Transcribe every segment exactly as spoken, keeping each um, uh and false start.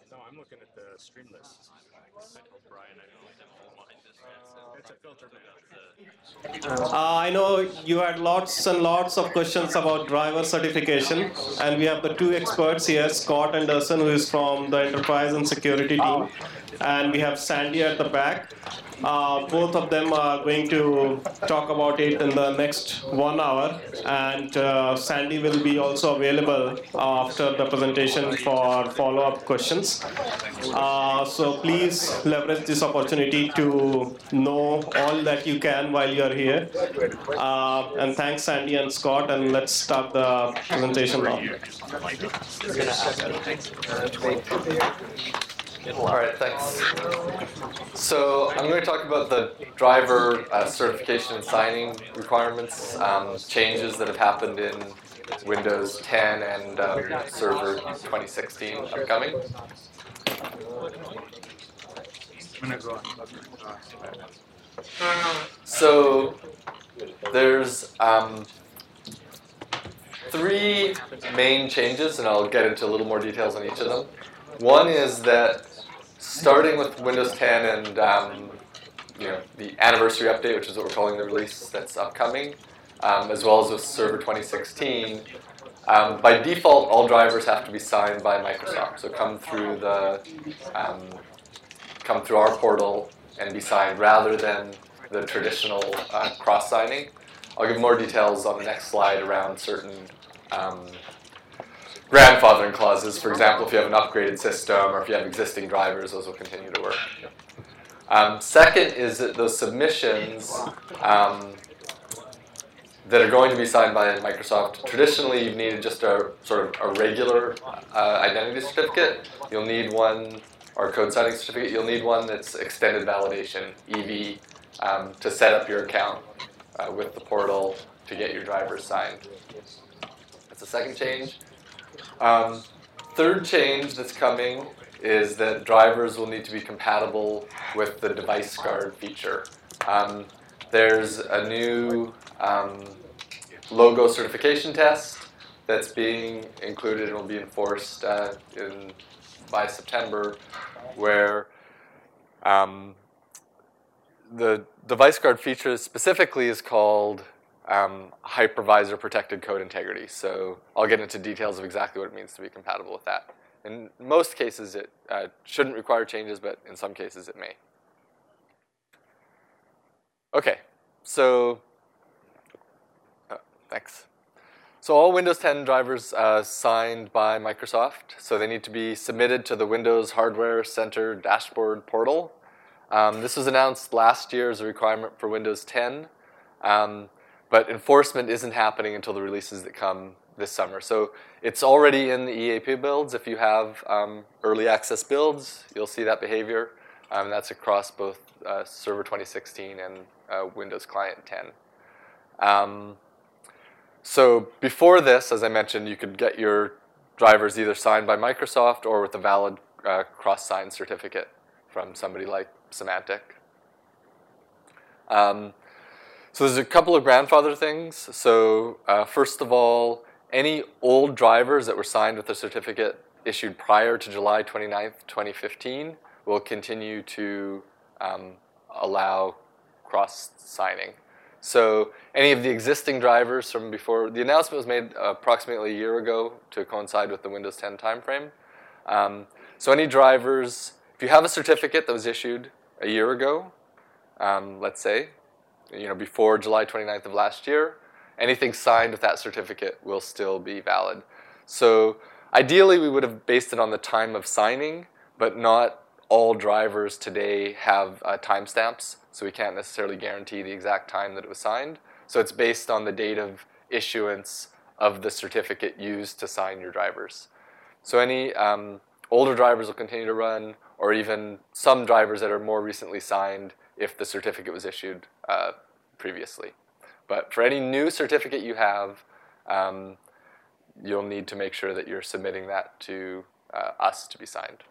No, I'm looking at the stream list. I told Brian I don't mind this It's a filter menu. Uh, I know you had lots and lots of questions about driver certification, and we have the two experts here, Scott Anderson, who is from the enterprise and security team, and we have Sandy at the back. Uh, both of them are going to talk about it in the next one hour, and uh, Sandy will be also available after the presentation for follow-up questions. Uh, so please leverage this opportunity to know all that you can while you are here. Uh, and thanks, Sandy and Scott, and let's start the presentation now. All right, thanks. So I'm going to talk about the driver uh, certification and signing requirements, um, changes that have happened in Windows ten and um, Server twenty sixteen upcoming. So there's um, three main changes, and I'll get into a little more details on each of them. One is that starting with Windows ten and um, you know the anniversary update, which is what we're calling the release that's upcoming, um, as well as with Server twenty sixteen, um, by default, all drivers have to be signed by Microsoft. So come through the um, come through our portal and be signed rather than the traditional uh, cross-signing. I'll give more details on the next slide around certain um, grandfathering clauses. For example, if you have an upgraded system or if you have existing drivers, those will continue to work. Um, second is that those submissions um, that are going to be signed by Microsoft, traditionally you've needed just a sort of a regular uh, identity certificate. You'll need one, or code signing certificate. You'll need one that's extended validation, E V, um, to set up your account uh, with the portal to get your drivers signed. That's the second change. Um, third change that's coming is that drivers will need to be compatible with the device guard feature. Um, there's a new um, logo certification test that's being included and will be enforced uh, in, by September, where um, the device guard feature specifically is called Um, hypervisor protected code integrity. So I'll get into details of exactly what it means to be compatible with that. In most cases, it uh, shouldn't require changes, but in some cases, it may. Okay, so uh, thanks. So all Windows ten drivers uh, signed by Microsoft. So they need to be submitted to the Windows Hardware Center dashboard portal. Um, this was announced last year as a requirement for Windows ten. Um, But enforcement isn't happening until the releases that come this summer. So it's already in the E A P builds. If you have um, early access builds, you'll see that behavior. Um, that's across both uh, Server twenty sixteen and uh, Windows Client ten. Um, so before this, as I mentioned, you could get your drivers either signed by Microsoft or with a valid uh, cross-sign certificate from somebody like Symantec. Um, So there's a couple of grandfather things. So uh, first of all, any old drivers that were signed with a certificate issued prior to July twenty-ninth, twenty fifteen will continue to um, allow cross-signing. So any of the existing drivers from before, the announcement was made approximately a year ago to coincide with the Windows ten timeframe. Um, so any drivers, if you have a certificate that was issued a year ago, um, let's say, you know, before July twenty-ninth of last year, anything signed with that certificate will still be valid. So ideally, we would have based it on the time of signing, but not all drivers today have uh, timestamps, so we can't necessarily guarantee the exact time that it was signed. So it's based on the date of issuance of the certificate used to sign your drivers. So any um, older drivers will continue to run, or even some drivers that are more recently signed if the certificate was issued uh, previously. But for any new certificate you have, um, you'll need to make sure that you're submitting that to uh, us to be signed.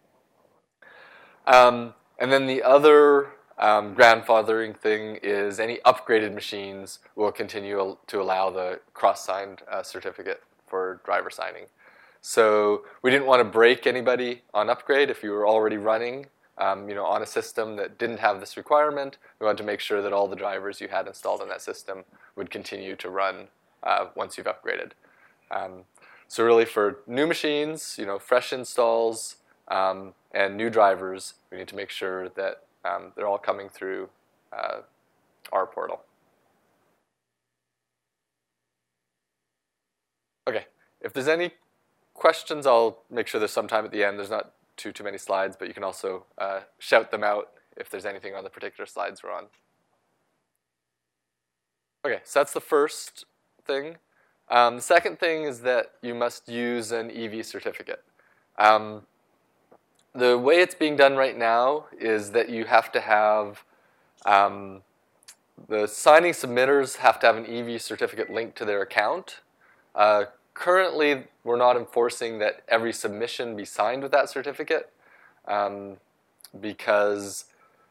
Um, and then the other um, grandfathering thing is any upgraded machines will continue to allow the cross-signed uh, certificate for driver signing. So we didn't want to break anybody on upgrade if you were already running um, you know, on a system that didn't have this requirement. We wanted to make sure that all the drivers you had installed on that system would continue to run uh, once you've upgraded. Um, so really for new machines, you know, fresh installs, um, and new drivers, we need to make sure that um, they're all coming through uh, our portal. Okay, if there's any questions, I'll make sure there's some time at the end. There's not too, too many slides, but you can also uh, shout them out if there's anything on the particular slides we're on. Okay, so that's the first thing. Um, the second thing is that you must use an E V certificate. Um, the way it's being done right now is that you have to have, um, the signing submitters have to have an E V certificate linked to their account. Uh, currently, we're not enforcing that every submission be signed with that certificate um, because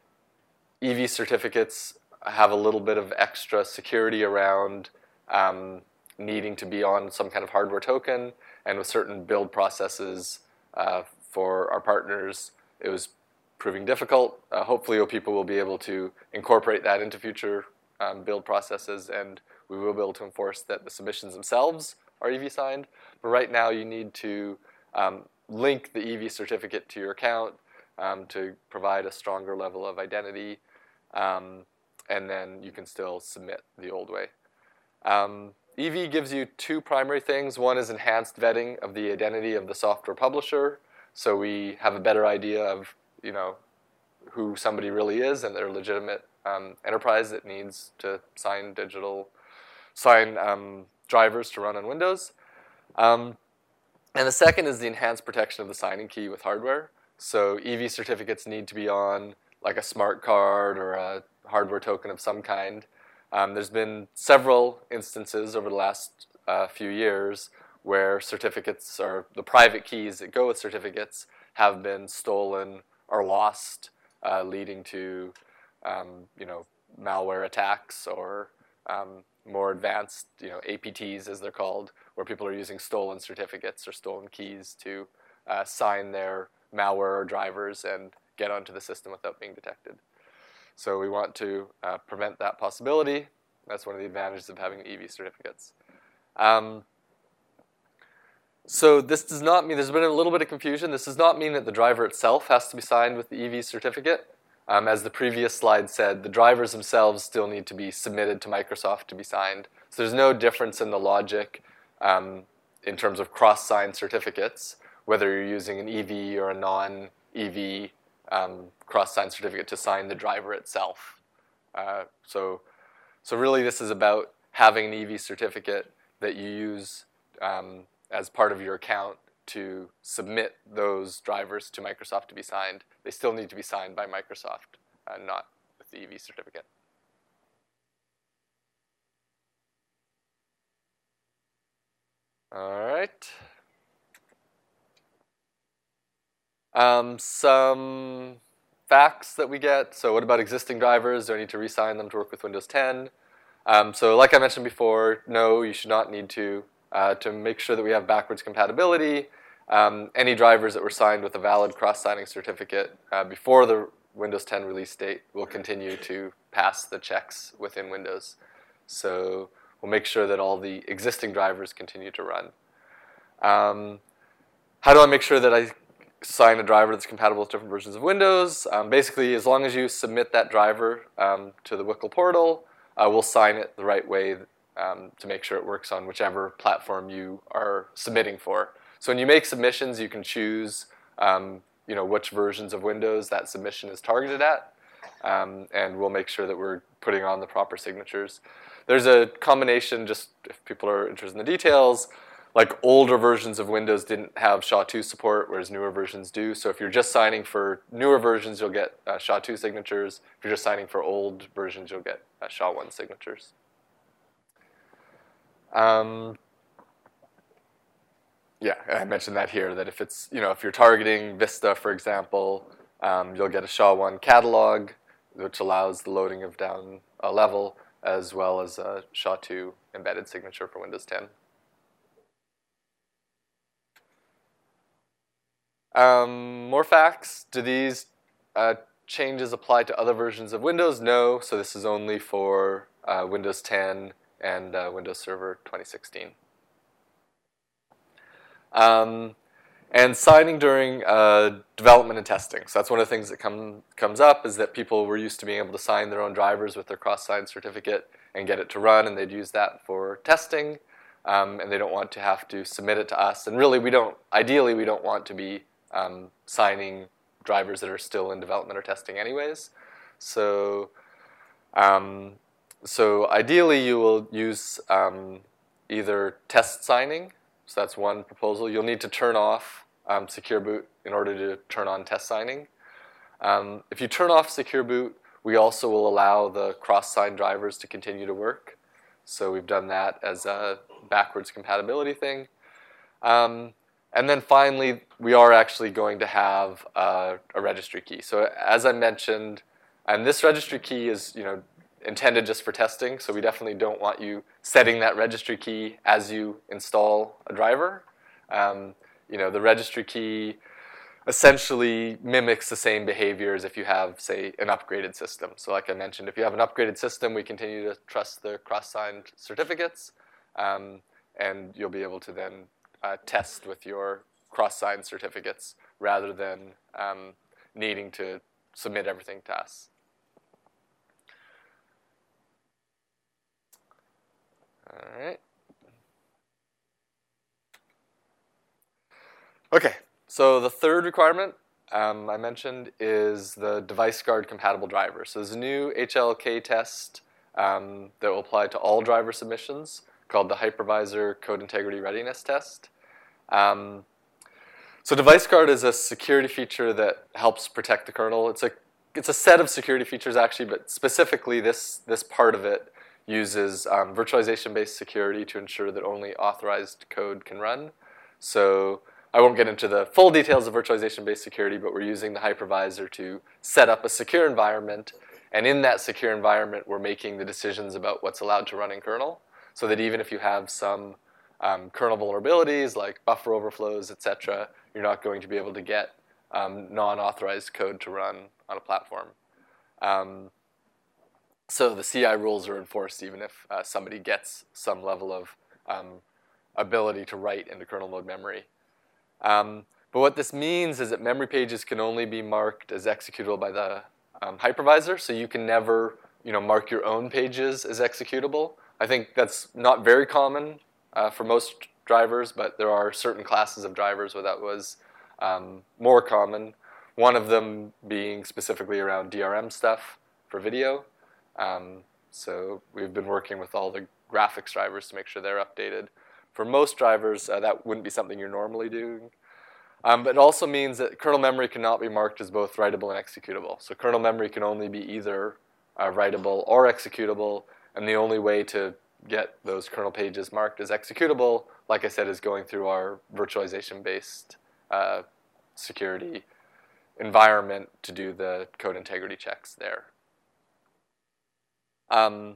E V certificates have a little bit of extra security around um, needing to be on some kind of hardware token, and with certain build processes uh, for our partners, it was proving difficult. Uh, hopefully, people will be able to incorporate that into future um, build processes, and we will be able to enforce that the submissions themselves are E V signed. But right now, you need to um, link the E V certificate to your account um, to provide a stronger level of identity, um, and then you can still submit the old way. Um, E V gives you two primary things. One is enhanced vetting of the identity of the software publisher, so we have a better idea of, you know, who somebody really is and their legitimate um, enterprise that needs to sign digital, sign um, drivers to run on Windows. Um, and the second is the enhanced protection of the signing key with hardware. So E V certificates need to be on like a smart card or a hardware token of some kind. Um, there's been several instances over the last uh, few years where certificates, or the private keys that go with certificates, have been stolen or lost, uh, leading to um, you know, malware attacks or um, more advanced, you know, A P Ts as they're called, where people are using stolen certificates or stolen keys to uh, sign their malware or drivers and get onto the system without being detected. So we want to uh, prevent that possibility. That's one of the advantages of having E V certificates. Um, so this does not mean, there's been a little bit of confusion. This does not mean that the driver itself has to be signed with the E V certificate. Um, as the previous slide said, the drivers themselves still need to be submitted to Microsoft to be signed. So there's no difference in the logic um, in terms of cross-sign certificates, whether you're using an E V or a non-E V um, cross-sign certificate to sign the driver itself. Uh, so, so really this is about having an E V certificate that you use um, as part of your account to submit those drivers to Microsoft to be signed. They still need to be signed by Microsoft, uh, not with the E V certificate. All right. Um, some facts that we get. So what about existing drivers? Do I need to re-sign them to work with Windows ten? Um, so like I mentioned before, no, you should not need to. Uh, to make sure that we have backwards compatibility, um, any drivers that were signed with a valid cross-signing certificate uh, before the Windows ten release date will continue to pass the checks within Windows. So we'll make sure that all the existing drivers continue to run. Um, how do I make sure that I sign a driver that's compatible with different versions of Windows? Um, basically, as long as you submit that driver um, to the W C L portal, uh, we'll sign it the right way um, to make sure it works on whichever platform you are submitting for. So when you make submissions, you can choose um, you know, which versions of Windows that submission is targeted at, um, and we'll make sure that we're putting on the proper signatures. There's a combination, just if people are interested in the details, like older versions of Windows didn't have S H A two support, whereas newer versions do. So if you're just signing for newer versions, you'll get uh, S H A two signatures. If you're just signing for old versions, you'll get uh, S H A one signatures. Um, yeah, I mentioned that here, that if it's, you know, if you're targeting Vista, for example, um, you'll get a S H A one catalog, which allows the loading of down a level, as well as a S H A two embedded signature for Windows ten. Um, more facts. Do these uh, changes apply to other versions of Windows? No. So this is only for uh, Windows ten and uh, Windows Server twenty sixteen. Um, and signing during uh, development and testing. So that's one of the things that come, comes up is that people were used to being able to sign their own drivers with their cross-sign certificate and get it to run, and they'd use that for testing, um, and they don't want to have to submit it to us. And really, we don't, ideally, we don't want to be um, signing drivers that are still in development or testing anyways. So, um, so ideally, you will use um, either test signing. So that's one proposal. You'll need to turn off um, Secure Boot in order to turn on test signing. Um, if you turn off Secure Boot, we also will allow the cross-sign drivers to continue to work. So we've done that as a backwards compatibility thing. Um, and then finally, we are actually going to have uh, a registry key. So as I mentioned, and this registry key is, you know, intended just for testing, so we definitely don't want you setting that registry key as you install a driver. Um, you know, the registry key essentially mimics the same behavior as if you have, say, an upgraded system. So like I mentioned, if you have an upgraded system, we continue to trust the cross-signed certificates, um, and you'll be able to then uh, test with your cross-signed certificates rather than um, needing to submit everything to us. All right. Okay, so the third requirement um, I mentioned is the device guard compatible driver. So there's a new H L K test um, that will apply to all driver submissions called the Hypervisor Code Integrity Readiness Test. Um, so device guard is a security feature that helps protect the kernel. It's a it's a set of security features actually, but specifically this this part of it uses um, virtualization-based security to ensure that only authorized code can run. So I won't get into the full details of virtualization-based security, but we're using the hypervisor to set up a secure environment. And in that secure environment, we're making the decisions about what's allowed to run in kernel, so that even if you have some um, kernel vulnerabilities like buffer overflows, et cetera, you're not going to be able to get um, non-authorized code to run on a platform. Um, So the C I rules are enforced even if uh, somebody gets some level of um, ability to write into kernel mode memory. Um, but what this means is that memory pages can only be marked as executable by the um, hypervisor, so you can never, you know, mark your own pages as executable. I think that's not very common uh, for most drivers, but there are certain classes of drivers where that was um, more common. One of them being specifically around D R M stuff for video. Um, so we've been working with all the graphics drivers to make sure they're updated. For most drivers, uh, that wouldn't be something you're normally doing. Um, but it also means that kernel memory cannot be marked as both writable and executable. So kernel memory can only be either uh, writable or executable, and the only way to get those kernel pages marked as executable, like I said, is going through our virtualization-based uh, security environment to do the code integrity checks there. Um,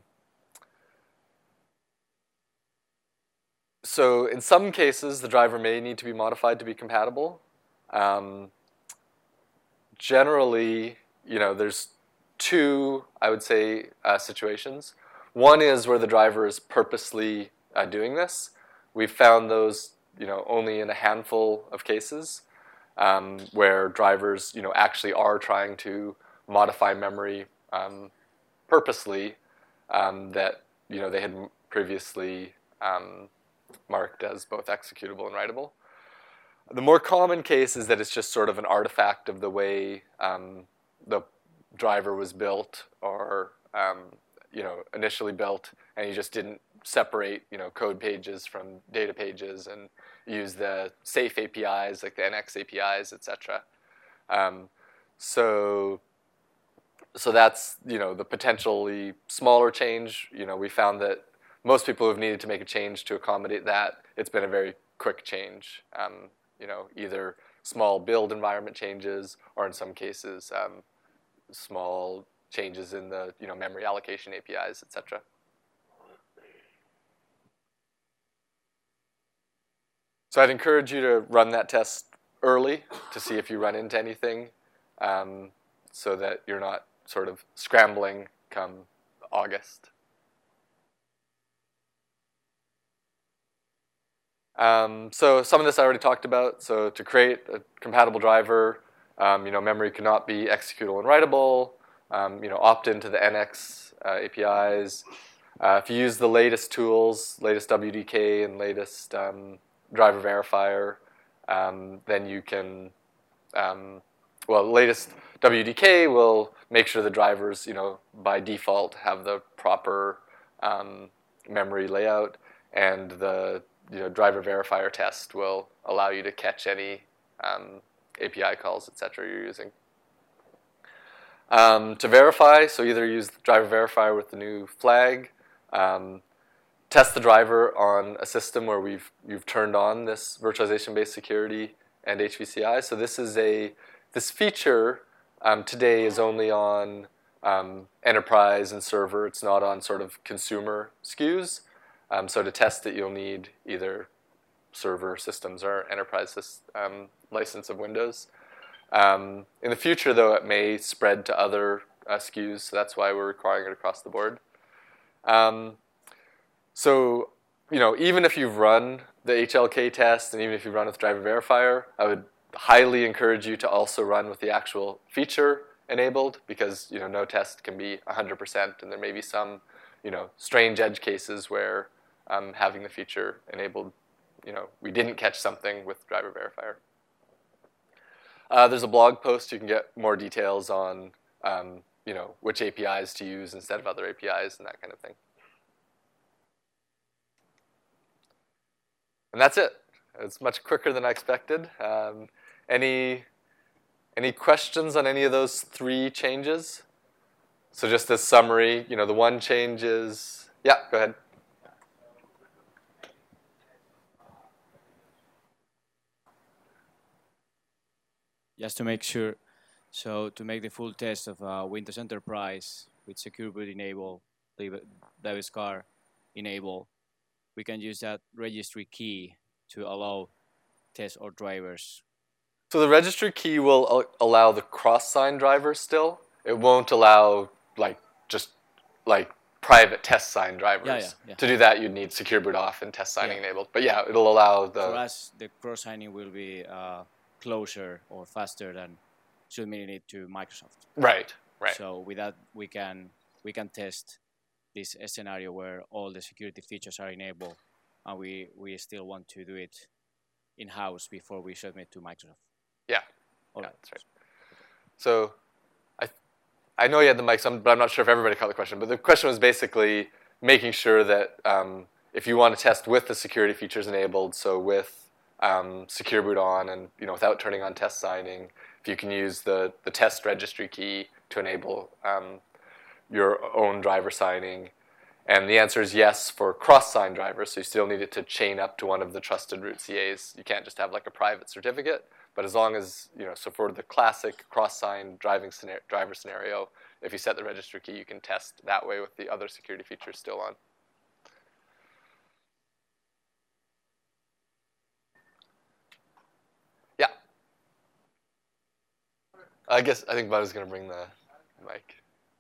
so in some cases, the driver may need to be modified to be compatible. Um, generally, you know, there's two, I would say, uh, situations. One is where the driver is purposely uh, doing this. We've found those, you know, only in a handful of cases um, where drivers, you know, actually are trying to modify memory um, purposely. Um, that, you know, they had previously um, marked as both executable and writable. The more common case is that it's just sort of an artifact of the way um, the driver was built, or um, you know, initially built, and you just didn't separate, you know, code pages from data pages and use the safe A P Is like the N X A P Is, et cetera. Um, so. So that's, you know, the potentially smaller change. You know, we found that most people who've needed to make a change to accommodate that, it's been a very quick change. Um, you know, either small build environment changes, or in some cases, um, small changes in the, you know, memory allocation A P Is, et cetera. So I'd encourage you to run that test early to see if you run into anything, um, so that you're not sort of scrambling come August. Um, so some of this I already talked about. So to create a compatible driver, um, you know, memory cannot be executable and writable. Um, you know, opt into the N X uh, A P Is. Uh, if you use the latest tools, latest W D K and latest um, driver verifier, um, then you can, um, well, the latest W D K will make sure the drivers, you know, by default have the proper um, memory layout, and the you know driver verifier test will allow you to catch any um, A P I calls, et cetera you're using. Um, to verify, so either use the driver verifier with the new flag, um, test the driver on a system where we've you've turned on this virtualization-based security and H V C I. So this is a this feature um, today is only on um, enterprise and server. It's not on sort of consumer S K Us. Um, so to test it, you'll need either server systems or enterprise um, license of Windows. Um, in the future, though, it may spread to other uh, S K Us, so that's why we're requiring it across the board. Um, so, you know, even if you've run the H L K test, and even if you've run with driver verifier, I would highly encourage you to also run with the actual feature enabled, because, you know, no test can be one hundred percent, and there may be some, you know, strange edge cases where um, having the feature enabled, you know, we didn't catch something with driver verifier. Uh, there's a blog post. You can get more details on, um, you know, which A P Is to use instead of other A P Is and that kind of thing. And that's it. It's much quicker than I expected. Um, any, any questions on any of those three changes? So just as summary, you know, the one change is, yeah, go ahead. Just to make sure, so to make the full test of uh, Windows Enterprise with Secure Boot enable, DavisCar enable, we can use that registry key to allow test our drivers. So the registry key will allow the cross-sign drivers still. It won't allow like just like private test sign drivers. Yeah, yeah, yeah. To do that, you'd need Secure Boot off and test signing Yeah. enabled. But yeah, it'll allow the. For us, the cross-signing will be uh, closer or faster than submitting it to Microsoft. Right, right. So with that, we can we can test this scenario where all the security features are enabled, and we we still want to do it in-house before we submit to Microsoft. Yeah, All yeah, right. that's right. So I I know you had the mic, so I'm, but I'm not sure if everybody caught the question. But the question was basically making sure that um, if you want to test with the security features enabled, so with um, Secure Boot on and you know without turning on test signing, if you can use the, the test registry key to enable um, your own driver signing. And the answer is yes for cross-sign drivers, so you still need it to chain up to one of the trusted root C As. You can't just have like a private certificate. But as long as, you know, so for the classic cross-sign driving scenario, driver scenario, if you set the registry key, you can test that way with the other security features still on. Yeah. I guess, I think Bud is going to bring the mic.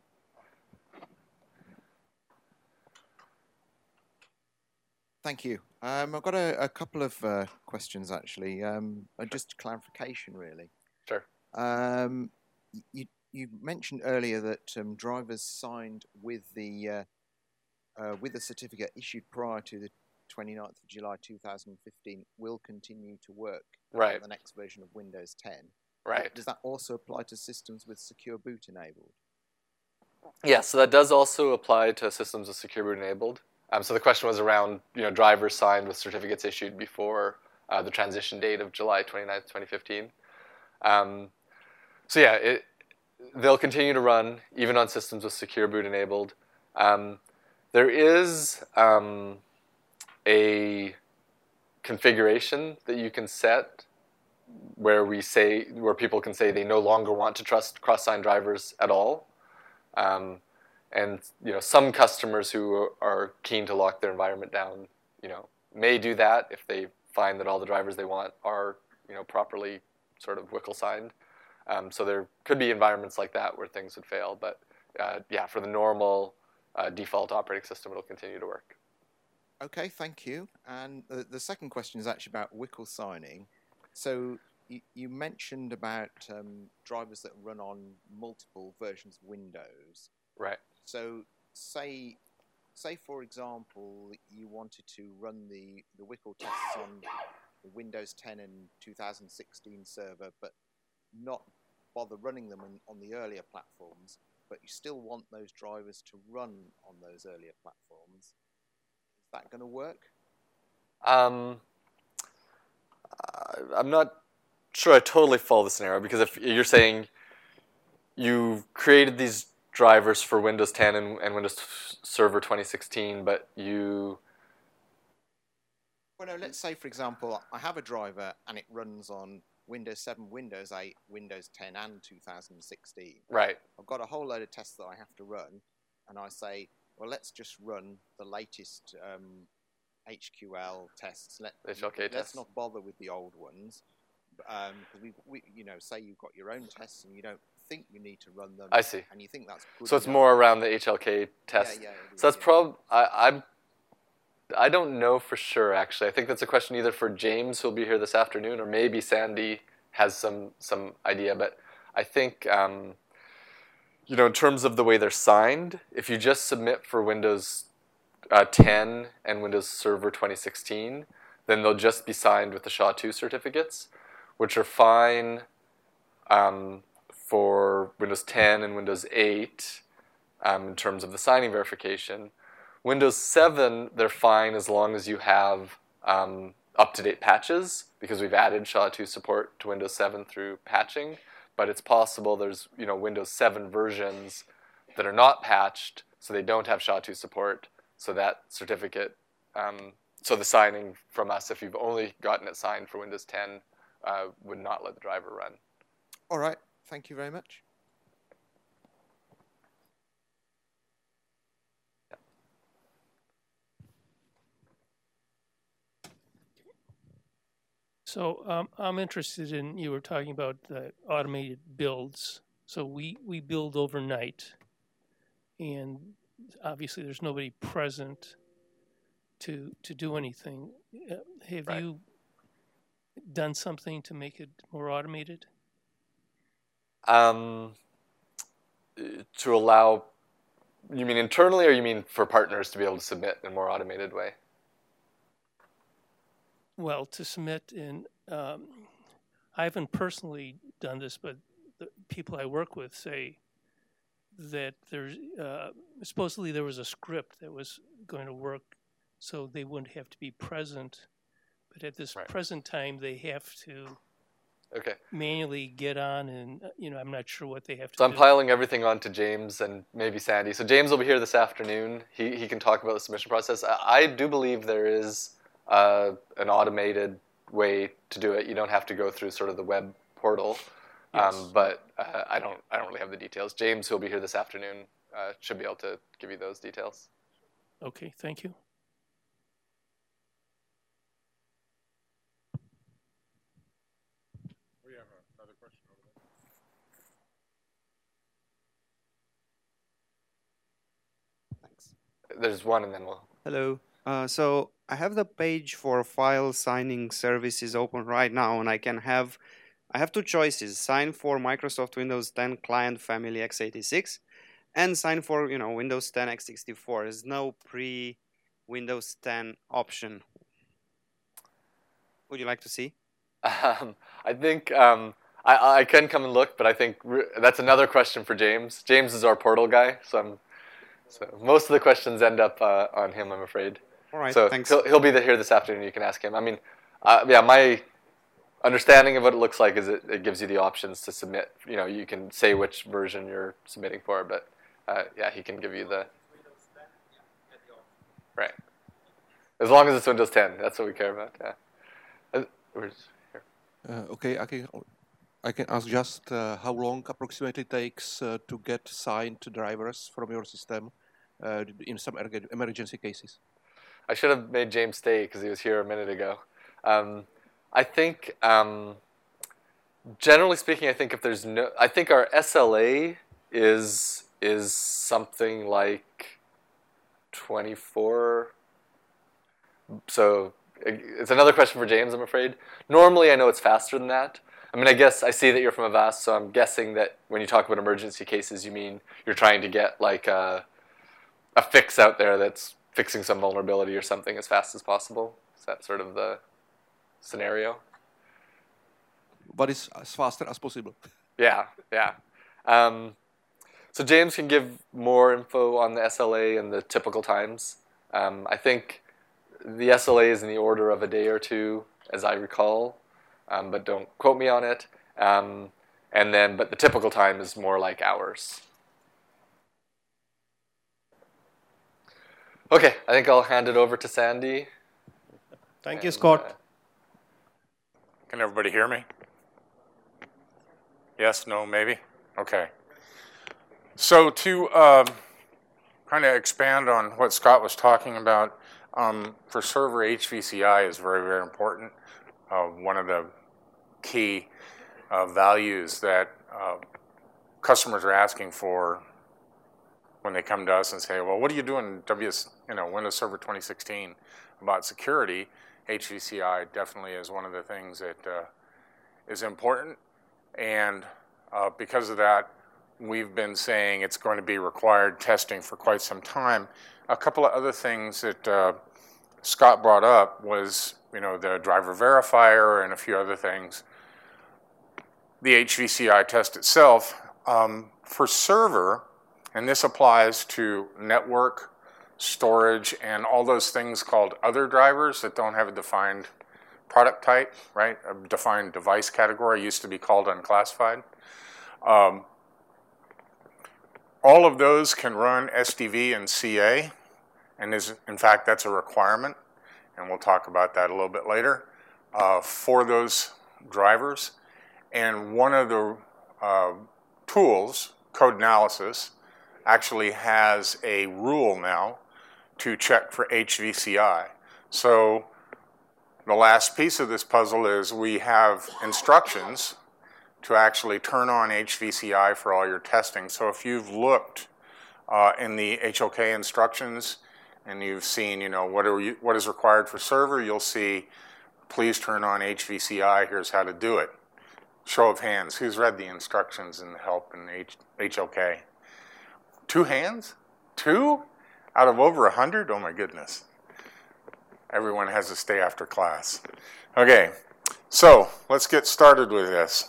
Thank you. Um, I've got a, a couple of uh, questions, actually. Um, uh, just clarification, really. Sure. Um, you, you mentioned earlier that um, drivers signed with the uh, uh, with the certificate issued prior to the twenty-ninth of July two thousand fifteen will continue to work Right. on the next version of Windows ten. Right. Does that also apply to systems with Secure Boot enabled? Yeah, so that does also apply to systems with Secure Boot enabled. Um, so the question was around, you know, drivers signed with certificates issued before uh, the transition date of July twenty-ninth, twenty fifteen. Um, so yeah, it, they'll continue to run even on systems with Secure Boot enabled. Um, there is um, a configuration that you can set where we say where people can say they no longer want to trust cross-sign drivers at all. Um, And you know, some customers who are keen to lock their environment down, you know, may do that if they find that all the drivers they want are, you know, properly sort of W C L signed. Um, so there could be environments like that where things would fail. But uh, yeah, for the normal uh, default operating system, it'll continue to work. Okay, thank you. And the, the second question is actually about W C L signing. So you, you mentioned about um, drivers that run on multiple versions of Windows. Right. So say, say for example, you wanted to run the, the W C L tests on the Windows ten and two thousand sixteen server, but not bother running them on, on the earlier platforms, but you still want those drivers to run on those earlier platforms. Is that going to work? Um, I'm not sure I totally follow the scenario, because if you're saying you created these drivers for Windows ten and, and Windows Server twenty sixteen, but you... Well, no, let's say, for example, I have a driver and it runs on Windows seven, Windows eight, Windows ten, and two thousand sixteen. Right. I've got a whole load of tests that I have to run, and I say, well, let's just run the latest um, H Q L tests. Let, H L K let's tests. not bother with the old ones, because um, we, we, you know, say you've got your own tests and you don't think you need to run them. I see. And you think that's good. So it's enough. more around the H L K test. Yeah, yeah, it is, so that's yeah. prob. I, I'm. I don't know for sure. Actually, I think that's a question either for James, who'll be here this afternoon, or maybe Sandy has some some idea. But I think, um, you know, in terms of the way they're signed, if you just submit for Windows uh, ten and Windows Server twenty sixteen, then they'll just be signed with the S H A two certificates, which are fine um, for Windows ten and Windows eight um, in terms of the signing verification. Windows seven, they're fine as long as you have um, up-to-date patches, because we've added S H A two support to Windows seven through patching. But it's possible there's, you know, Windows seven versions that are not patched, so they don't have S H A two support. So that certificate, um, so the signing from us, if you've only gotten it signed for Windows ten, uh, would not let the driver run. All right. Thank you very much. So um, I'm interested in, you were talking about the automated builds. So we, we build overnight, and obviously there's nobody present to to do anything. Uh, have Right. you done something to make it more automated? Um, to allow, you mean internally, or you mean for partners to be able to submit in a more automated way? Well, to submit in, um, I haven't personally done this, but the people I work with say that there's, uh, supposedly there was a script that was going to work so they wouldn't have to be present. But at this Right. present time, they have to Okay. manually get on, and, uh, you know, I'm not sure what they have to So I'm do. piling everything onto James and maybe Sandy. So James will be here this afternoon. He, he can talk about the submission process. I, I do believe there is uh, an automated way to do it. You don't have to go through sort of the web portal. Yes. Um, but uh, I don't I don't really have the details. James, who'll be here this afternoon, uh, should be able to give you those details. Okay, thank you. We have another question over there. Thanks. There's one, and then we'll. Hello. Uh, so I have the page for file signing services open right now, and I can have, I have two choices: sign for Microsoft Windows ten Client Family x eighty-six, and sign for you know Windows ten x sixty-four. There's no pre-Windows ten option. Would you like to see? Um, I think um, I, I can come and look, but I think re- that's another question for James. James is our portal guy, so I'm. So most of the questions end up uh, on him, I'm afraid. All right. So Thanks. he'll, he'll be there here this afternoon. You can ask him. I mean, uh, yeah, my understanding of what it looks like is it, it gives you the options to submit. You know, you can say which version you're submitting for, but uh, yeah, he can give you the. Right. As long as it's Windows ten, that's what we care about. Yeah. Uh, where's here? Uh, okay, I can, I can ask just uh, how long approximately takes uh, to get signed drivers from your system uh, in some erge- emergency cases? I should have made James stay because he was here a minute ago. Um, I think um, Generally speaking, I think if there's no, I think our S L A is is something like twenty-four. So it's another question for James, I'm afraid. Normally, I know it's faster than that. I mean, I guess I see that you're from Avast, so I'm guessing that when you talk about emergency cases, you mean you're trying to get like a, a fix out there that's fixing some vulnerability or something as fast as possible. Is that sort of the scenario? But it's as faster as possible. Yeah, yeah. Um, so James can give more info on the S L A and the typical times. Um, I think the S L A is in the order of a day or two, as I recall, um, but don't quote me on it. Um, and then, but the typical time is more like hours. Okay, I think I'll hand it over to Sandy. Thank and, you, Scott. Uh, Can everybody hear me? Yes, no, maybe? Okay. So to um, kind of expand on what Scott was talking about, um, for server H V C I is very, very important. Uh, one of the key uh, values that uh, customers are asking for when they come to us and say, well, what are you doing in W S, you know, Windows Server twenty sixteen about security? H V C I definitely is one of the things that uh, is important. And uh, because of that, we've been saying it's going to be required testing for quite some time. A couple of other things that uh, Scott brought up was, you know, the driver verifier and a few other things. The H V C I test itself, um, for server, and this applies to network, storage, and all those things called other drivers that don't have a defined product type, right? A defined device category, used to be called unclassified. Um, all of those can run S D V and C A, and is, in fact, that's a requirement, and we'll talk about that a little bit later, uh, for those drivers. And one of the uh, tools, Code Analysis, actually has a rule now to check for H V C I. So the last piece of this puzzle is we have instructions to actually turn on H V C I for all your testing. So if you've looked uh, in the H O K instructions and you've seen, you know, what, are you, what is required for server, you'll see, please turn on H V C I, here's how to do it. Show of hands, who's read the instructions and help in H H O K? Two hands? Two? Out of over a hundred? Oh my goodness. Everyone has to stay after class. Okay, so let's get started with this.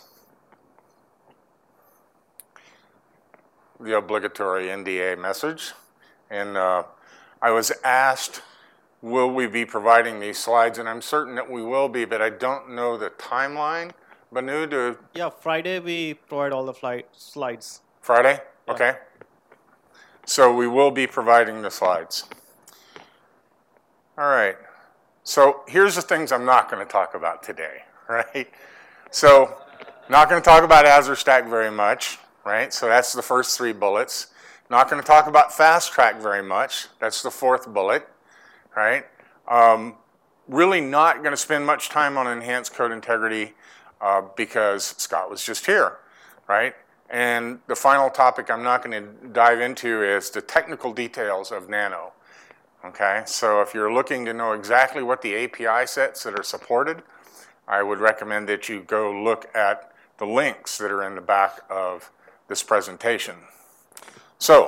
The obligatory N D A message. And uh, I was asked, will we be providing these slides? And I'm certain that we will be, but I don't know the timeline. Banu, do... Yeah, Friday we provide all the flight slides. Friday? Yeah. Okay. So we will be providing the slides. All right. So here's the things I'm not going to talk about today, right? So not going to talk about Azure Stack very much, right? So that's the first three bullets. Not going to talk about Fast Track very much. That's the fourth bullet, right? Um, really not going to spend much time on enhanced code integrity uh, because Scott was just here, right? And the final topic I'm not going to dive into is the technical details of Nano. Okay, so if you're looking to know exactly what the A P I sets that are supported, I would recommend that you go look at the links that are in the back of this presentation. So,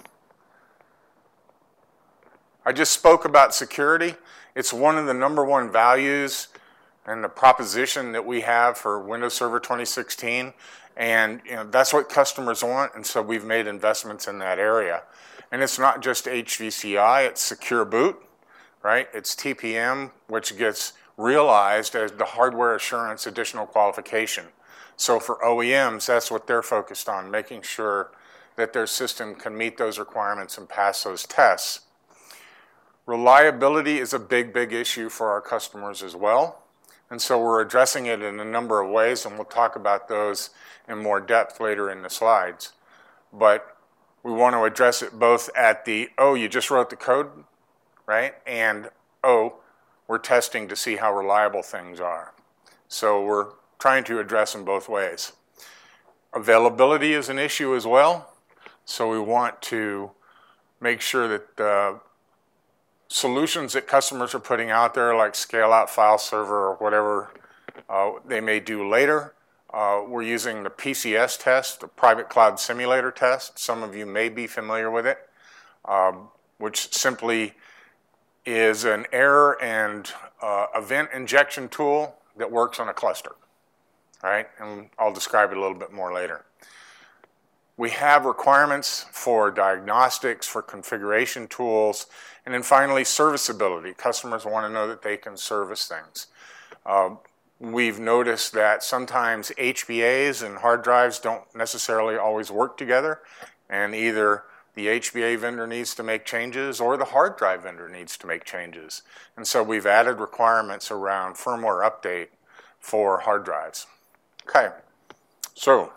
I just spoke about security. It's one of the number one values and the proposition that we have for Windows Server twenty sixteen. And you know, that's what customers want, and so we've made investments in that area. And it's not just H V C I, it's Secure Boot, right? It's T P M, which gets realized as the hardware assurance additional qualification. So for O E Ms, that's what they're focused on, making sure that their system can meet those requirements and pass those tests. Reliability is a big, big issue for our customers as well. And so we're addressing it in a number of ways, and we'll talk about those in more depth later in the slides. But we want to address it both at the, oh, you just wrote the code, right? And, oh, we're testing to see how reliable things are. So we're trying to address in both ways. Availability is an issue as well, so we want to make sure that the solutions that customers are putting out there, like scale-out file server or whatever uh, they may do later, uh, we're using the P C S test, the Private Cloud Simulator test. Some of you may be familiar with it, um, which simply is an error and uh, event injection tool that works on a cluster. All right, and I'll describe it a little bit more later. We have requirements for diagnostics, for configuration tools, and then finally serviceability. Customers want to know that they can service things. Uh, we've noticed that sometimes H B As and hard drives don't necessarily always work together, and either the H B A vendor needs to make changes or the hard drive vendor needs to make changes. And so we've added requirements around firmware update for hard drives. Okay, so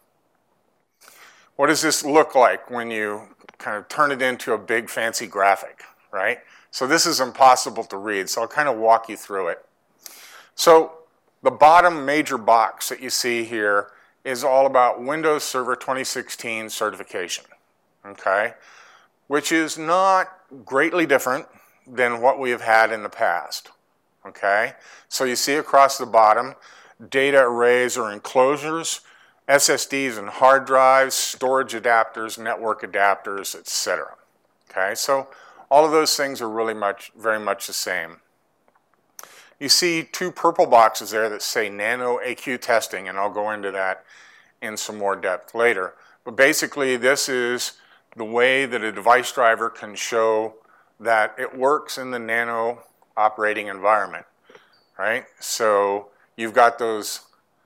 what does this look like when you kind of turn it into a big fancy graphic, right? So this is impossible to read, so I'll kind of walk you through it. So the bottom major box that you see here is all about Windows Server twenty sixteen certification, okay? Which is not greatly different than what we have had in the past, okay? So you see across the bottom, data arrays or enclosures, S S Ds and hard drives, storage adapters, network adapters, et cetera. Okay, so all of those things are really much, very much the same. You see two purple boxes there that say Nano A Q testing, and I'll go into that in some more depth later. But basically, this is the way that a device driver can show that it works in the Nano operating environment, right? So you've got those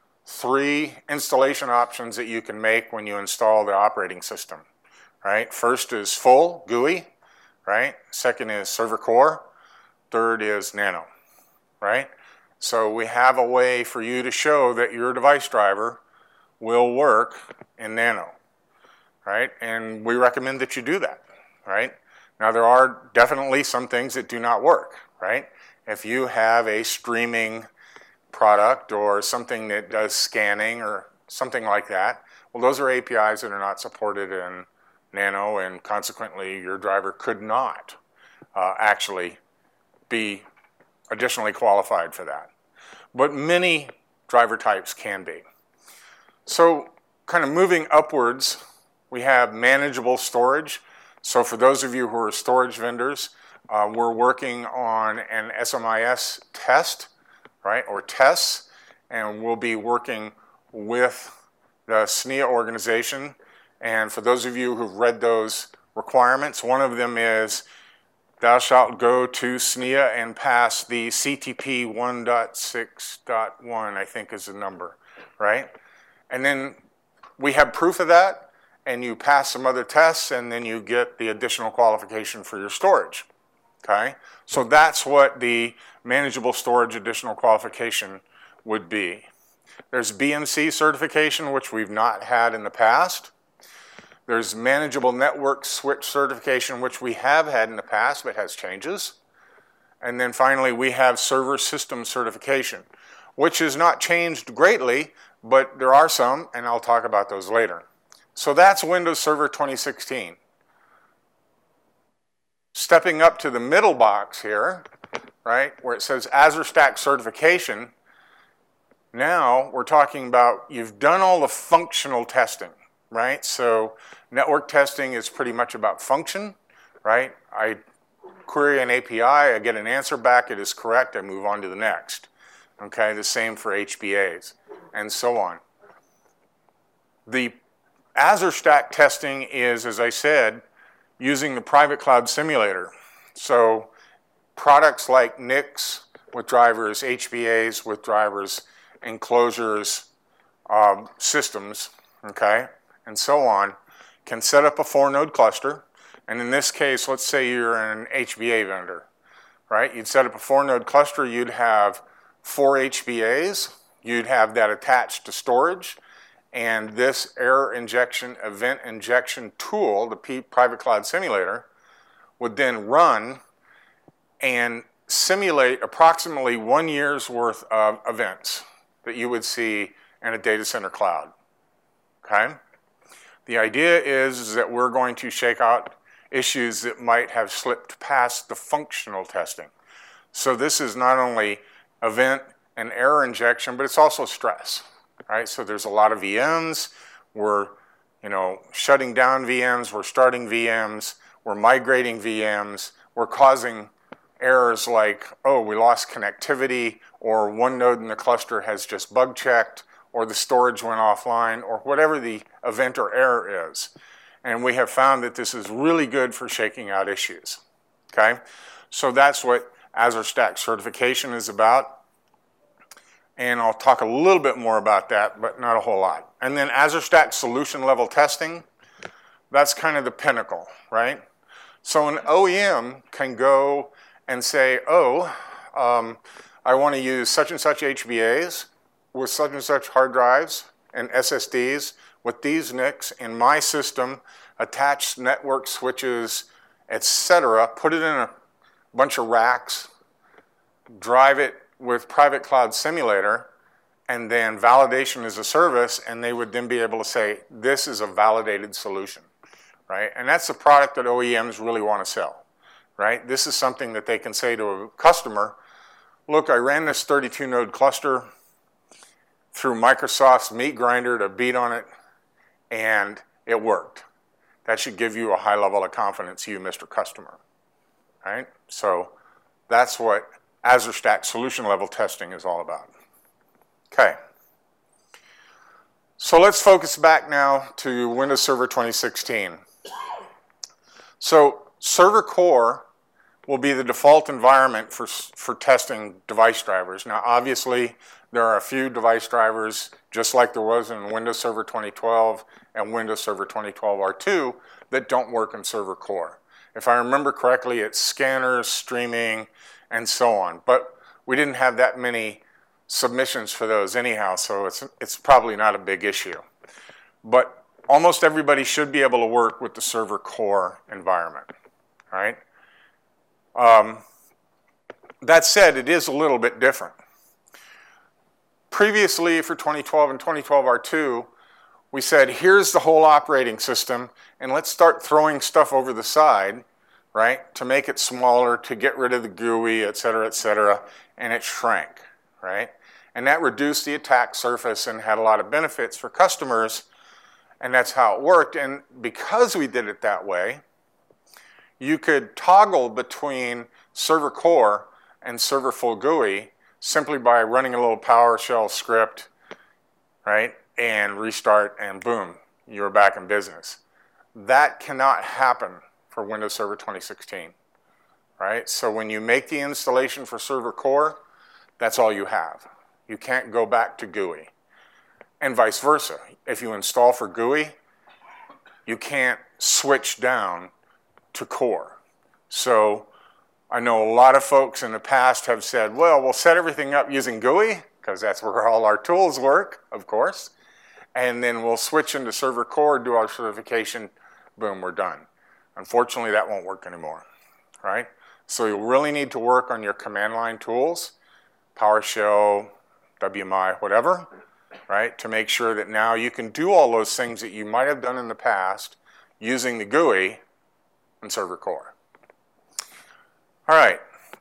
three installation options that you can make when you install the operating system, right? First is full G U I, right? Second is server core. Third is Nano, right? So we have a way for you to show that your device driver will work in Nano, right? And we recommend that you do that, right? Now there are definitely some things that do not work, right? If you have a streaming product or something that does scanning or something like that, well, those are A P Is that are not supported in Nano, and consequently your driver could not uh, actually be additionally qualified for that. But many driver types can be. So kind of moving upwards, we have manageable storage. So for those of you who are storage vendors, uh, we're working on an S M I S test, right, or tests, and we'll be working with the S N I A organization. And for those of you who've read those requirements, one of them is thou shalt go to S N I A and pass the C T P one point six point one, I think is the number, right? And then we have proof of that, and you pass some other tests, and then you get the additional qualification for your storage, okay? So that's what the manageable storage additional qualification would be. There's B N C certification, which we've not had in the past. There's manageable network switch certification, which we have had in the past, but has changes. And then finally, we have server system certification, which has not changed greatly, but there are some, and I'll talk about those later. So that's Windows Server twenty sixteen. Stepping up to the middle box here, right, where it says Azure Stack certification, now we're talking about you've done all the functional testing, right? So network testing is pretty much about function, right? I query an A P I, I get an answer back, it is correct, I move on to the next. Okay, the same for H B As, and so on. The Azure Stack testing is, as I said, using the Private Cloud Simulator. So products like N I Cs with drivers, H B As with drivers, enclosures, um, systems, okay, and so on, can set up a four-node cluster. And in this case, let's say you're an H B A vendor, right? You'd set up a four-node cluster. You'd have four H B As. You'd have that attached to storage. And this error injection, event injection tool, the P Private Cloud Simulator, would then run and simulate approximately one year's worth of events, that you would see in a data center cloud. Okay? The idea is, is that we're going to shake out issues that might have slipped past the functional testing. So this is not only event and error injection, but it's also stress, right? So there's a lot of V Ms. We're, you know, shutting down V Ms. We're starting V Ms. We're migrating V Ms. We're causing errors like, oh, we lost connectivity, or one node in the cluster has just bug checked, or the storage went offline, or whatever the event or error is. And we have found that this is really good for shaking out issues, okay? So that's what Azure Stack certification is about. And I'll talk a little bit more about that, but not a whole lot. And then Azure Stack solution level testing, that's kind of the pinnacle, right? So an O E M can go and say, oh, um, I want to use such and such H B As with such and such hard drives and S S Ds with these N I Cs in my system, attached network switches, et cetera, put it in a bunch of racks, drive it with Private Cloud Simulator, and then validation as a service, and they would then be able to say, this is a validated solution, right? And that's the product that O E Ms really want to sell, right? This is something that they can say to a customer, look, I ran this thirty-two node cluster through Microsoft's meat grinder to beat on it, and it worked. That should give you a high level of confidence, you, Mister Customer, right? So that's what Azure Stack solution level testing is all about. Okay. So let's focus back now to Windows Server twenty sixteen. So Server Core will be the default environment for, for testing device drivers. Now, obviously, there are a few device drivers, just like there was in Windows Server twenty twelve and Windows Server twenty twelve R two, that don't work in Server Core. If I remember correctly, it's scanners, streaming, and so on. But we didn't have that many submissions for those anyhow, so it's, it's probably not a big issue. But almost everybody should be able to work with the Server Core environment, right? Um, that said, it is a little bit different. Previously, for twenty twelve and twenty twelve R two, we said, here's the whole operating system, and let's start throwing stuff over the side, right, to make it smaller, to get rid of the G U I, et cetera, et cetera, and it shrank, right? And that reduced the attack surface and had a lot of benefits for customers, and that's how it worked. And because we did it that way, you could toggle between Server Core and Server Full G U I simply by running a little PowerShell script, right, and restart, and boom, you're back in business. That cannot happen for Windows Server twenty sixteen, right? So when you make the installation for Server Core, that's all you have. You can't go back to G U I. And vice versa. If you install for G U I, you can't switch down to Core. So I know a lot of folks in the past have said, well, we'll set everything up using G U I, because that's where all our tools work, of course, and then we'll switch into Server Core, do our certification, boom, we're done. Unfortunately, that won't work anymore, right? So you'll really need to work on your command line tools, PowerShell, W M I, whatever, right, to make sure that now you can do all those things that you might have done in the past using the G U I and Server Core. All right.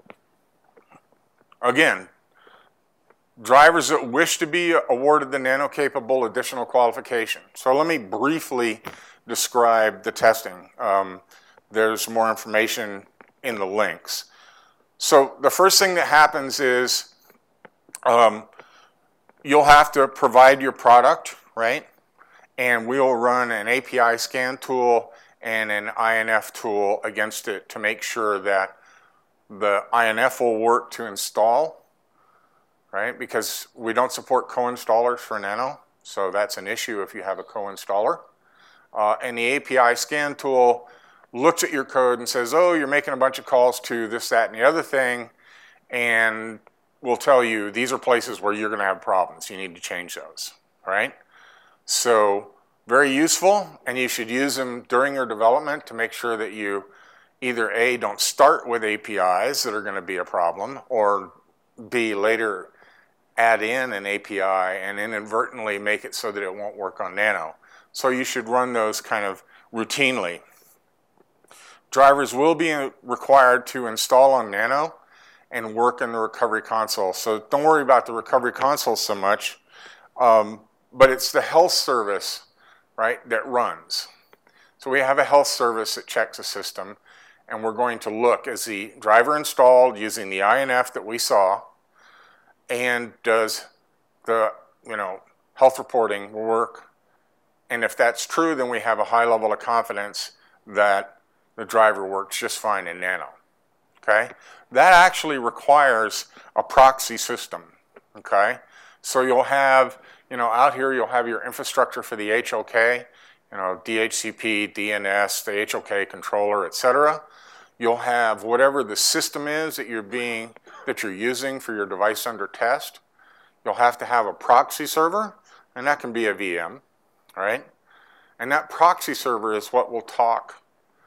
Again, drivers that wish to be awarded the nano-capable additional qualification. So let me briefly describe the testing. Um, there's more information in the links. So the first thing that happens is um, you'll have to provide your product, right? And we'll run an A P I scan tool and an I N F tool against it to make sure that the I N F will work to install, right? Because we don't support co-installers for Nano, so that's an issue if you have a co-installer. Uh, and the A P I scan tool looks at your code and says, oh, you're making a bunch of calls to this, that, and the other thing, and will tell you these are places where you're going to have problems. You need to change those, right? So very useful, and you should use them during your development to make sure that you either A, don't start with A P Is that are going to be a problem, or B, later add in an A P I and inadvertently make it so that it won't work on Nano. So you should run those kind of routinely. Drivers will be required to install on Nano and work in the recovery console. So don't worry about the recovery console so much, um, but it's the health service, right, that runs. So we have a health service that checks the system, and we're going to look, is the driver installed using the I N F that we saw, and does the, you know, health reporting work? And if that's true, then we have a high level of confidence that the driver works just fine in Nano, okay? That actually requires a proxy system, okay? So you'll have, you know, out here you'll have your infrastructure for the H O K, you know, D H C P, D N S, the H O K controller, et cetera. You'll have whatever the system is that you're being, that you're using for your device under test. You'll have to have a proxy server, and that can be a V M, right? And that proxy server is what will talk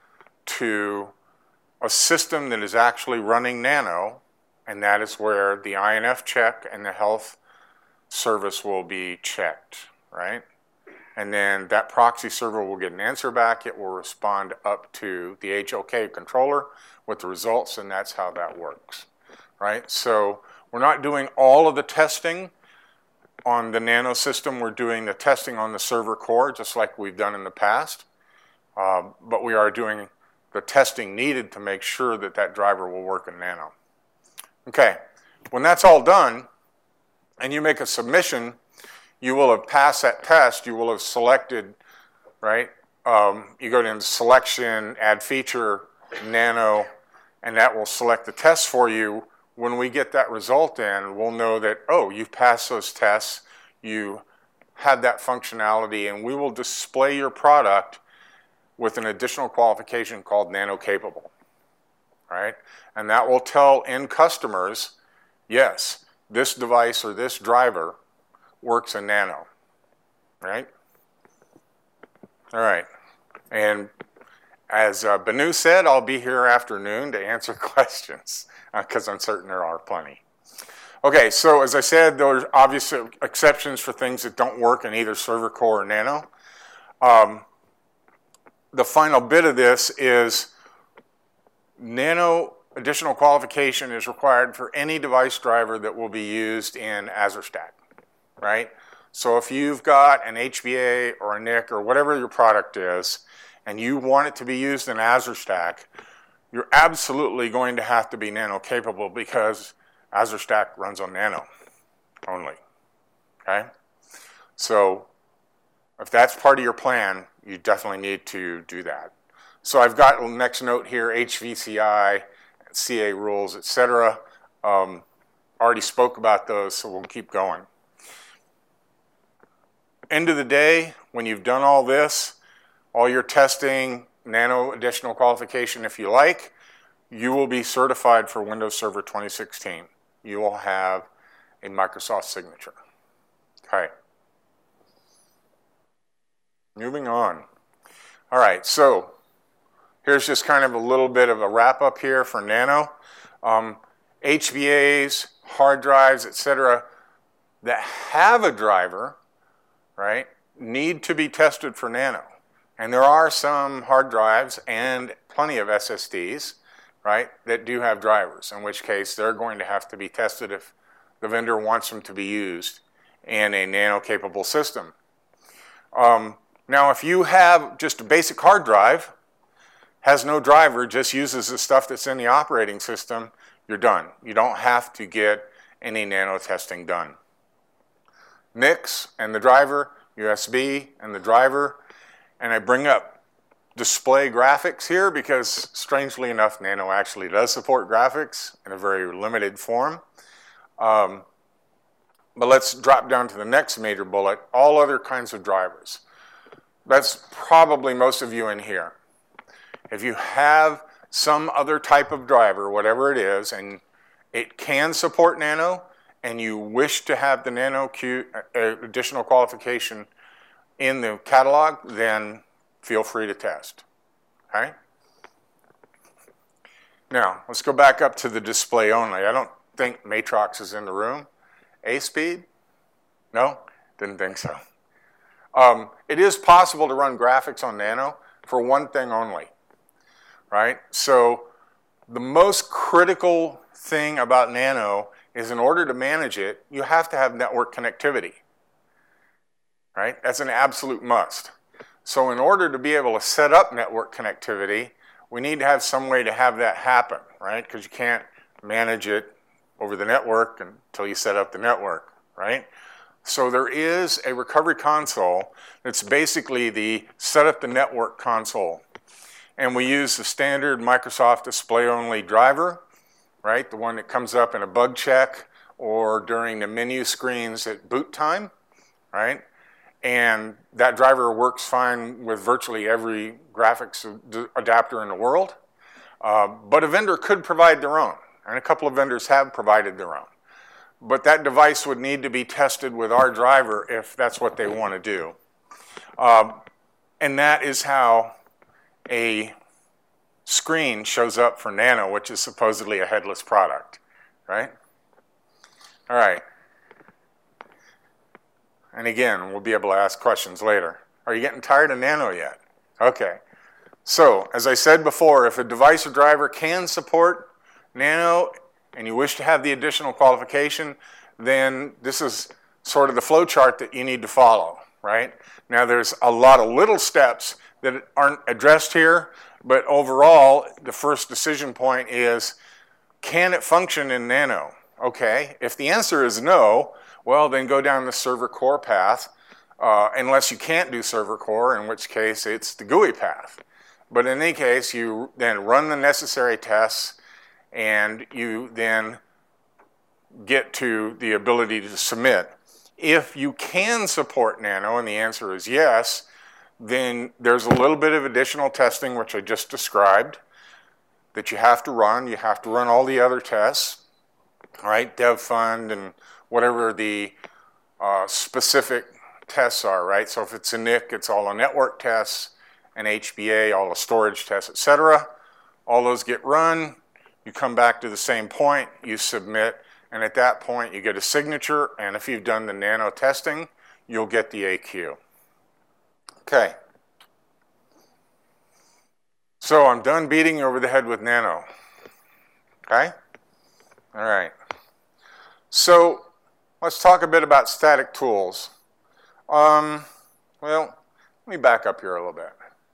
to a system that is actually running Nano, and that is where the I N F check and the health service will be checked, right? And then that proxy server will get an answer back. It will respond up to the H O K controller with the results, and that's how that works, right? So we're not doing all of the testing on the Nano system. We're doing the testing on the server core, just like we've done in the past. Uh, but we are doing the testing needed to make sure that that driver will work in Nano. Okay, when that's all done, and you make a submission, you will have passed that test. You will have selected, right? Um, you go to selection, add feature, Nano, and that will select the test for you. When we get that result in, we'll know that, oh, you've passed those tests, you had that functionality, and we will display your product with an additional qualification called Nano Capable, right? And that will tell end customers, yes, this device or this driver works in Nano, right? All right, and as uh, Banu said, I'll be here afternoon to answer questions, because uh, I'm certain there are plenty. Okay, so as I said, there are obvious exceptions for things that don't work in either server core or Nano. Um, the final bit of this is Nano additional qualification is required for any device driver that will be used in Azure Stack, right? So if you've got an H B A or a N I C or whatever your product is, and you want it to be used in Azure Stack, you're absolutely going to have to be Nano capable, because Azure Stack runs on Nano only, okay? So if that's part of your plan, you definitely need to do that. So I've got the next note here, H V C I, C A rules, et cetera. Um, already spoke about those, so we'll keep going. End of the day, when you've done all this, all your testing, Nano additional qualification if you like, you will be certified for Windows Server twenty sixteen. You will have a Microsoft signature. Okay. Moving on. All right, so here's just kind of a little bit of a wrap up here for Nano. Um, H B As, hard drives, et cetera, that have a driver, right, need to be tested for Nano. And there are some hard drives and plenty of S S Ds, right, that do have drivers, in which case they're going to have to be tested if the vendor wants them to be used in a Nano-capable system. Um, now, if you have just a basic hard drive, has no driver, just uses the stuff that's in the operating system, you're done. You don't have to get any Nano testing done. N I C and the driver, U S B and the driver, and I bring up display graphics here because, strangely enough, Nano actually does support graphics in a very limited form. Um, but let's drop down to the next major bullet, all other kinds of drivers. That's probably most of you in here. If you have some other type of driver, whatever it is, and it can support Nano, and you wish to have the Nano Q, uh, additional qualification in the catalog, then feel free to test, okay? Now, let's go back up to the display only. I don't think Matrox is in the room, A speed? No? Didn't think so. Um, it is possible to run graphics on Nano for one thing only, right? So the most critical thing about Nano is in order to manage it, you have to have network connectivity, right? That's an absolute must. So in order to be able to set up network connectivity, we need to have some way to have that happen, right? Because you can't manage it over the network until you set up the network, right? So there is a recovery console that's basically the set up the network console. And we use the standard Microsoft display-only driver, right? The one that comes up in a bug check or during the menu screens at boot time, right? And that driver works fine with virtually every graphics adapter in the world. Uh, but a vendor could provide their own, and a couple of vendors have provided their own. But that device would need to be tested with our driver if that's what they want to do. Um, and that is how a screen shows up for Nano, which is supposedly a headless product, right? All right. And again, we'll be able to ask questions later. Are you getting tired of Nano yet? Okay. So, as I said before, if a device or driver can support Nano and you wish to have the additional qualification, then this is sort of the flow chart that you need to follow, right? Now, there's a lot of little steps that aren't addressed here, but overall, the first decision point is, can it function in Nano? Okay, if the answer is no, well, then go down the server core path, uh, unless you can't do server core, in which case it's the G U I path. But in any case, you then run the necessary tests, and you then get to the ability to submit. If you can support Nano, and the answer is yes, then there's a little bit of additional testing, which I just described, that you have to run. You have to run all the other tests, right? DevFund and whatever the uh, specific tests are, right? So if it's a N I C, it's all the network tests, and H B A, all the storage tests, et cetera. All those get run. You come back to the same point, you submit, and at that point you get a signature, and if you've done the Nano testing, you'll get the A Q. Okay. So I'm done beating you over the head with Nano. Okay? All right. So let's talk a bit about static tools. Um, well, let me back up here a little bit.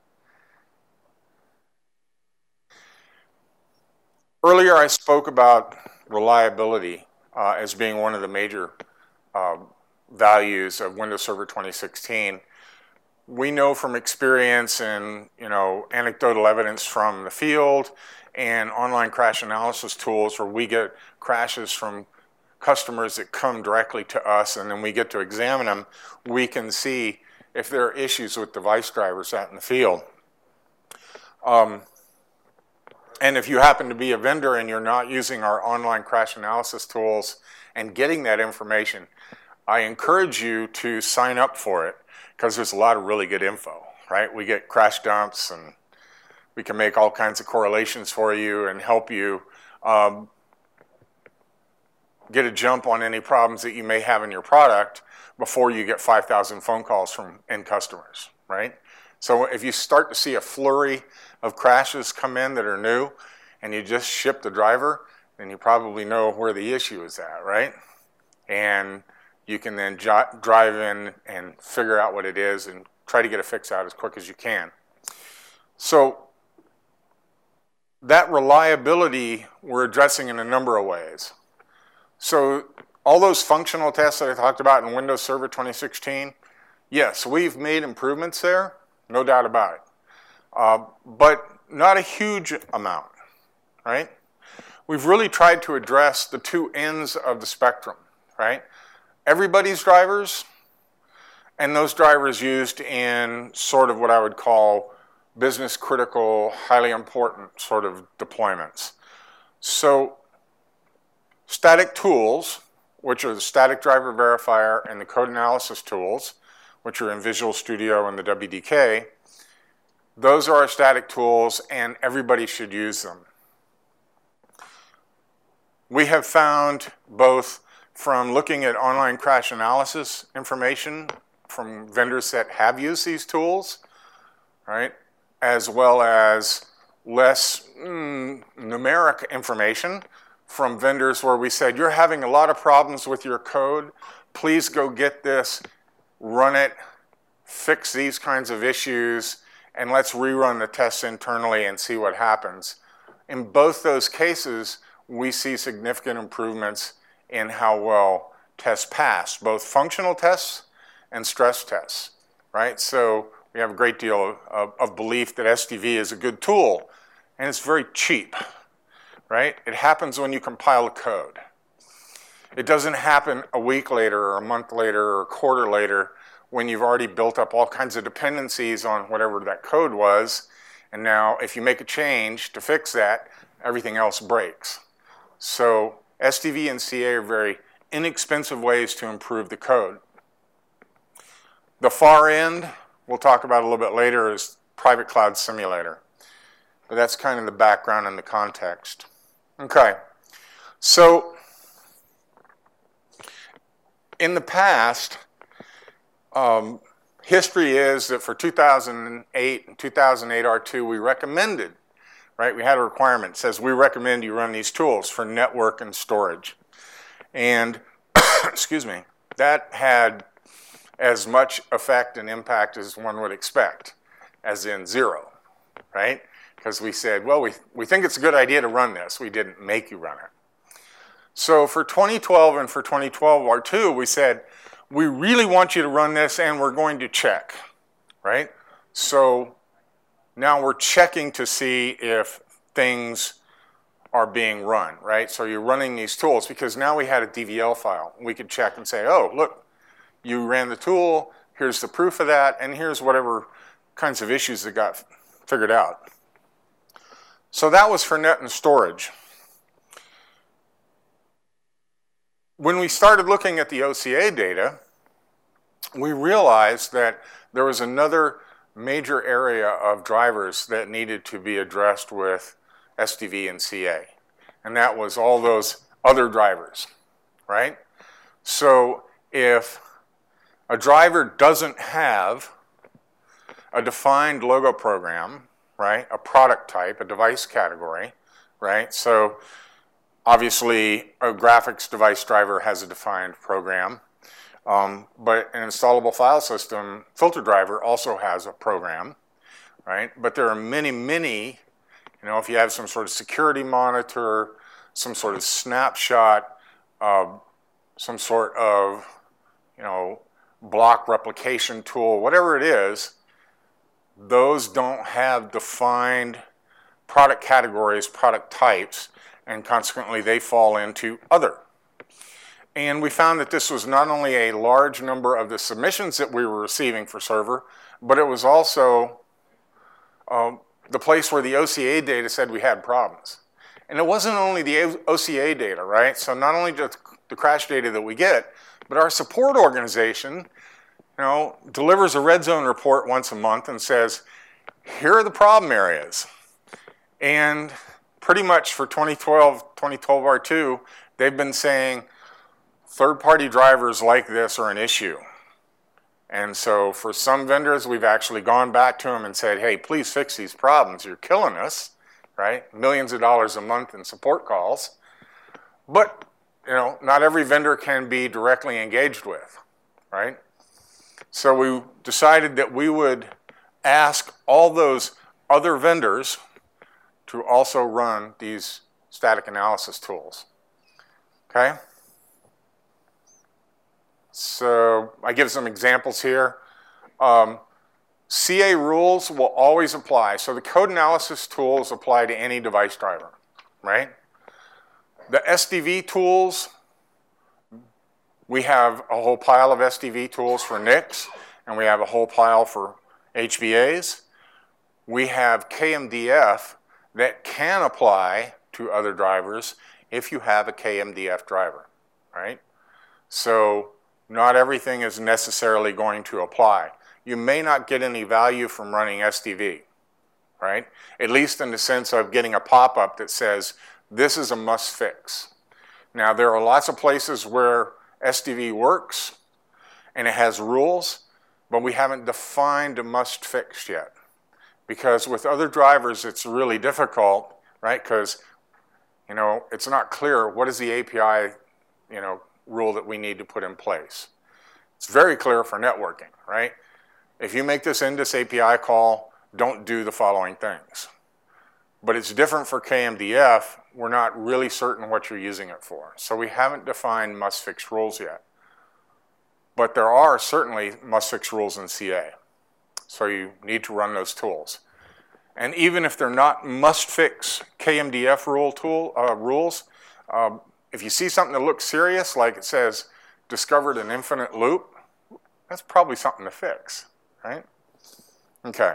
Earlier I spoke about reliability uh, as being one of the major uh, values of Windows Server twenty sixteen. We know from experience and you know anecdotal evidence from the field and online crash analysis tools where we get crashes from customers that come directly to us and then we get to examine them, we can see if there are issues with device drivers out in the field. Um, and if you happen to be a vendor and you're not using our online crash analysis tools and getting that information, I encourage you to sign up for it because there's a lot of really good info, right? We get crash dumps and we can make all kinds of correlations for you and help you um, get a jump on any problems that you may have in your product before you get five thousand phone calls from end customers, right? So if you start to see a flurry of crashes come in that are new and you just ship the driver, then you probably know where the issue is at, right? And you can then drive in and figure out what it is and try to get a fix out as quick as you can. So that reliability we're addressing in a number of ways. So all those functional tests that I talked about in Windows Server twenty sixteen, yes, we've made improvements there, no doubt about it. Uh, but not a huge amount, right? We've really tried to address the two ends of the spectrum, right? Everybody's drivers and those drivers used in sort of what I would call business critical, highly important sort of deployments. So static tools, which are the static driver verifier and the code analysis tools, which are in Visual Studio and the W D K, those are our static tools and everybody should use them. We have found both from looking at online crash analysis information from vendors that have used these tools, right, as well as less mm, numeric information from vendors where we said, you're having a lot of problems with your code. Please go get this, run it, fix these kinds of issues, and let's rerun the tests internally and see what happens. In both those cases, we see significant improvements in how well tests pass, both functional tests and stress tests, right? So we have a great deal of, of belief that S D V is a good tool, and it's very cheap, right? It happens when you compile a code. It doesn't happen a week later or a month later or a quarter later when you've already built up all kinds of dependencies on whatever that code was, and now if you make a change to fix that, everything else breaks. So S D V and C A are very inexpensive ways to improve the code. The far end, we'll talk about a little bit later, is Private Cloud Simulator. But that's kind of the background and the context. Okay, so in the past, um, history is that for two thousand eight and two thousand eight R two, we recommended, right? We had a requirement that says we recommend you run these tools for network and storage. And, excuse me, that had as much effect and impact as one would expect, as in zero, right? Because we said, well, we, we think it's a good idea to run this. We didn't make you run it. So for twenty twelve and for twenty twelve R two, we said, we really want you to run this and we're going to check, right? So now we're checking to see if things are being run, right? So you're running these tools because now we had a D V L file. We could check and say, oh, look, you ran the tool, here's the proof of that, and here's whatever kinds of issues that got figured out. So that was for net and storage. When we started looking at the O C A data, we realized that there was another major area of drivers that needed to be addressed with S D V and C A, and that was all those other drivers, right? So if a driver doesn't have a defined logo program, right, a product type, a device category, right? So obviously, a graphics device driver has a defined program, um, but an installable file system filter driver also has a program, right? But there are many, many, you know, if you have some sort of security monitor, some sort of snapshot, uh, some sort of, you know, block replication tool, whatever it is, those don't have defined product categories, product types, and consequently they fall into other. And we found that this was not only a large number of the submissions that we were receiving for server, but it was also uh, the place where the O C A data said we had problems. And it wasn't only the O C A data, right? So not only just the crash data that we get, but our support organization, you know, delivers a red zone report once a month and says, here are the problem areas. And pretty much for twenty twelve, twenty twelve R two, they've been saying third-party drivers like this are an issue. And so for some vendors, we've actually gone back to them and said, hey, please fix these problems. You're killing us, right? Millions of dollars a month in support calls. But, you know, not every vendor can be directly engaged with, right? So we decided that we would ask all those other vendors to also run these static analysis tools, okay? So I give some examples here. Um, C A rules will always apply. So the code analysis tools apply to any device driver, right? The S D V tools, we have a whole pile of S D V tools for N I Cs, and we have a whole pile for H V As. We have K M D F that can apply to other drivers if you have a K M D F driver, right? So not everything is necessarily going to apply. You may not get any value from running S D V, right? At least in the sense of getting a pop-up that says, this is a must fix. Now, there are lots of places where S D V works and it has rules, but we haven't defined a must fix yet. Because with other drivers, it's really difficult, right? Because, you know, it's not clear what is the A P I, you know, rule that we need to put in place. It's very clear for networking, right? If you make this Indus A P I call, don't do the following things. But it's different for K M D F. We're not really certain what you're using it for. So we haven't defined must-fix rules yet. But there are certainly must-fix rules in C A. So you need to run those tools. And even if they're not must-fix K M D F rule tool uh, rules, uh, if you see something that looks serious, like it says, discovered an infinite loop, that's probably something to fix, right? Okay.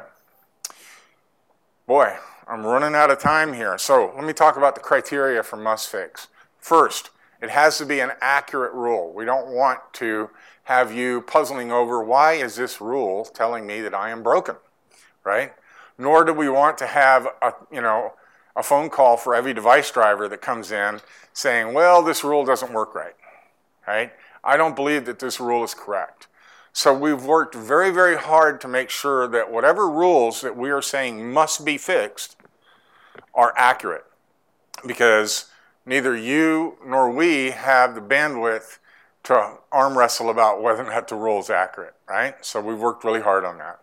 Boy, I'm running out of time here. So let me talk about the criteria for must-fix. First, it has to be an accurate rule. We don't want to have you puzzling over, why is this rule telling me that I am broken, right? Nor do we want to have a, you know, a phone call for every device driver that comes in saying, well, this rule doesn't work right, right? I don't believe that this rule is correct. So we've worked very, very hard to make sure that whatever rules that we are saying must be fixed are accurate, because neither you nor we have the bandwidth to arm wrestle about whether or not the rule is accurate, right? So we've worked really hard on that.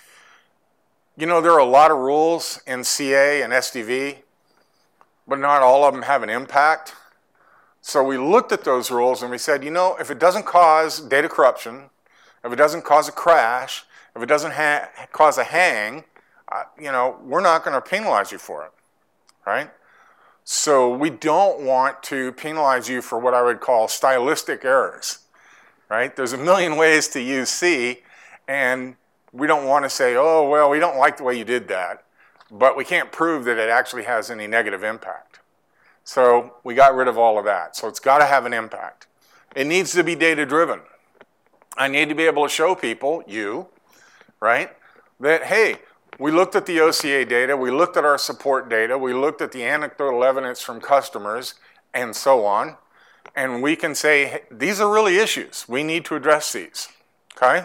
You know, there are a lot of rules in C A and S D V, but not all of them have an impact. So we looked at those rules and we said, you know, if it doesn't cause data corruption, if it doesn't cause a crash, if it doesn't ha cause a hang, uh, you know, we're not going to penalize you for it, right? So we don't want to penalize you for what I would call stylistic errors, right? There's a million ways to use C, and we don't want to say, oh, well, we don't like the way you did that, but we can't prove that it actually has any negative impact. So we got rid of all of that. So it's got to have an impact. It needs to be data-driven. I need to be able to show people, you, right, that, hey, we looked at the O C A data, we looked at our support data, we looked at the anecdotal evidence from customers, and so on, and we can say, hey, these are really issues. We need to address these, okay?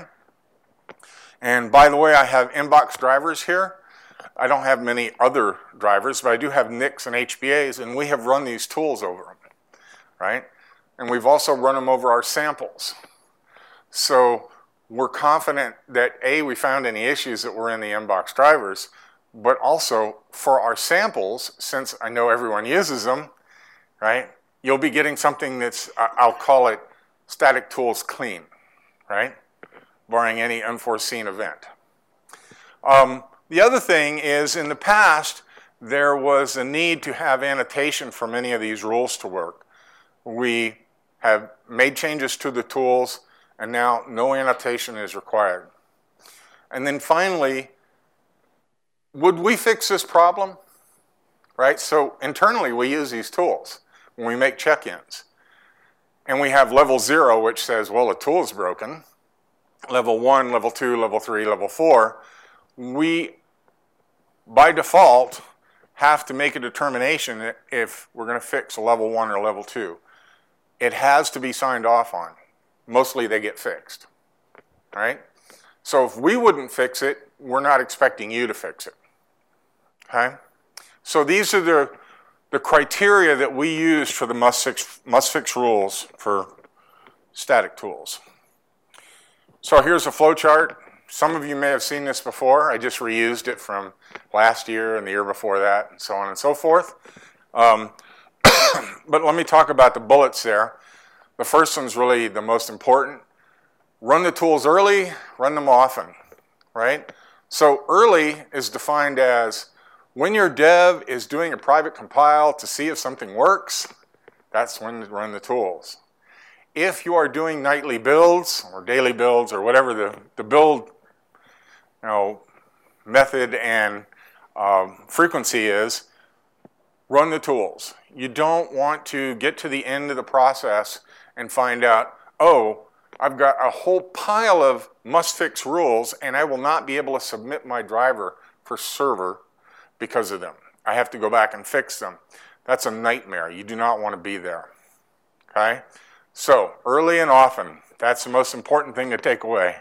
And by the way, I have inbox drivers here. I don't have many other drivers, but I do have N I Cs and H B As, and we have run these tools over them, right? And we've also run them over our samples. So we're confident that, A, we found any issues that were in the inbox drivers, but also for our samples, since I know everyone uses them, right, you'll be getting something that's, I'll call it static tools clean, right, barring any unforeseen event. Um, the other thing is, in the past, there was a need to have annotation for many of these rules to work. We have made changes to the tools, and now no annotation is required. And then finally, would we fix this problem? Right? So internally, we use these tools when we make check-ins. And we have level zero, which says, well, the tool is broken. Level one, level two, level three, level four. We, by default, have to make a determination if we're going to fix a level one or level two. It has to be signed off on. Mostly they get fixed, right? So if we wouldn't fix it, we're not expecting you to fix it, okay? So these are the, the criteria that we use for the must-fix must-fix rules for static tools. So here's a flow chart. Some of you may have seen this before. I just reused it from last year and the year before that, and so on and so forth. Um, but let me talk about the bullets there. The first one's really the most important. Run the tools early, run them often, right? So early is defined as when your dev is doing a private compile to see if something works, that's when to run the tools. If you are doing nightly builds or daily builds or whatever the, the build you know, method and um, frequency is, run the tools. You don't want to get to the end of the process and find out, oh, I've got a whole pile of must-fix rules and I will not be able to submit my driver for server because of them. I have to go back and fix them. That's a nightmare. You do not want to be there, Okay? So, early and often, that's the most important thing to take away.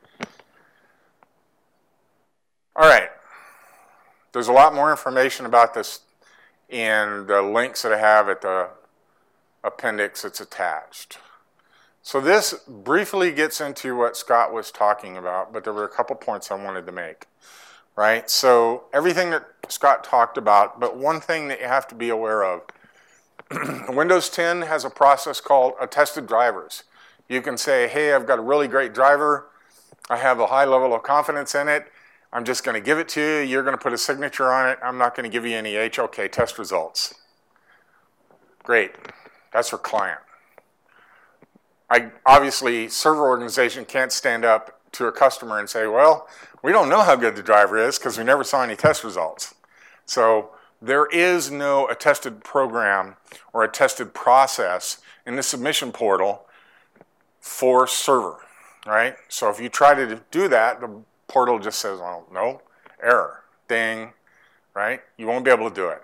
All right. There's a lot more information about this in the links that I have at the appendix that's attached. So this briefly gets into what Scott was talking about, but there were a couple points I wanted to make, right? So everything that Scott talked about, but one thing that you have to be aware of, Windows ten has a process called attested drivers. You can say, hey, I've got a really great driver. I have a high level of confidence in it. I'm just going to give it to you. You're going to put a signature on it. I'm not going to give you any H O K test results. Great. That's for client. I, obviously, server organization can't stand up to a customer and say, well, we don't know how good the driver is because we never saw any test results. So there is no attested program or attested process in the submission portal for server, right? So if you try to do that, the portal just says, oh, no, error, ding, right? You won't be able to do it.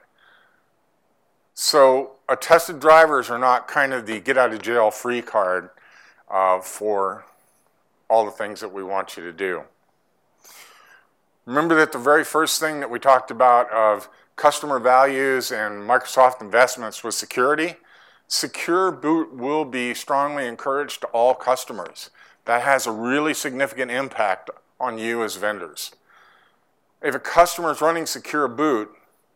So attested drivers are not kind of the get out of jail free card uh, for all the things that we want you to do. Remember that the very first thing that we talked about of customer values and Microsoft investments was security. Secure boot will be strongly encouraged to all customers. That has a really significant impact on you as vendors. If a customer is running secure boot,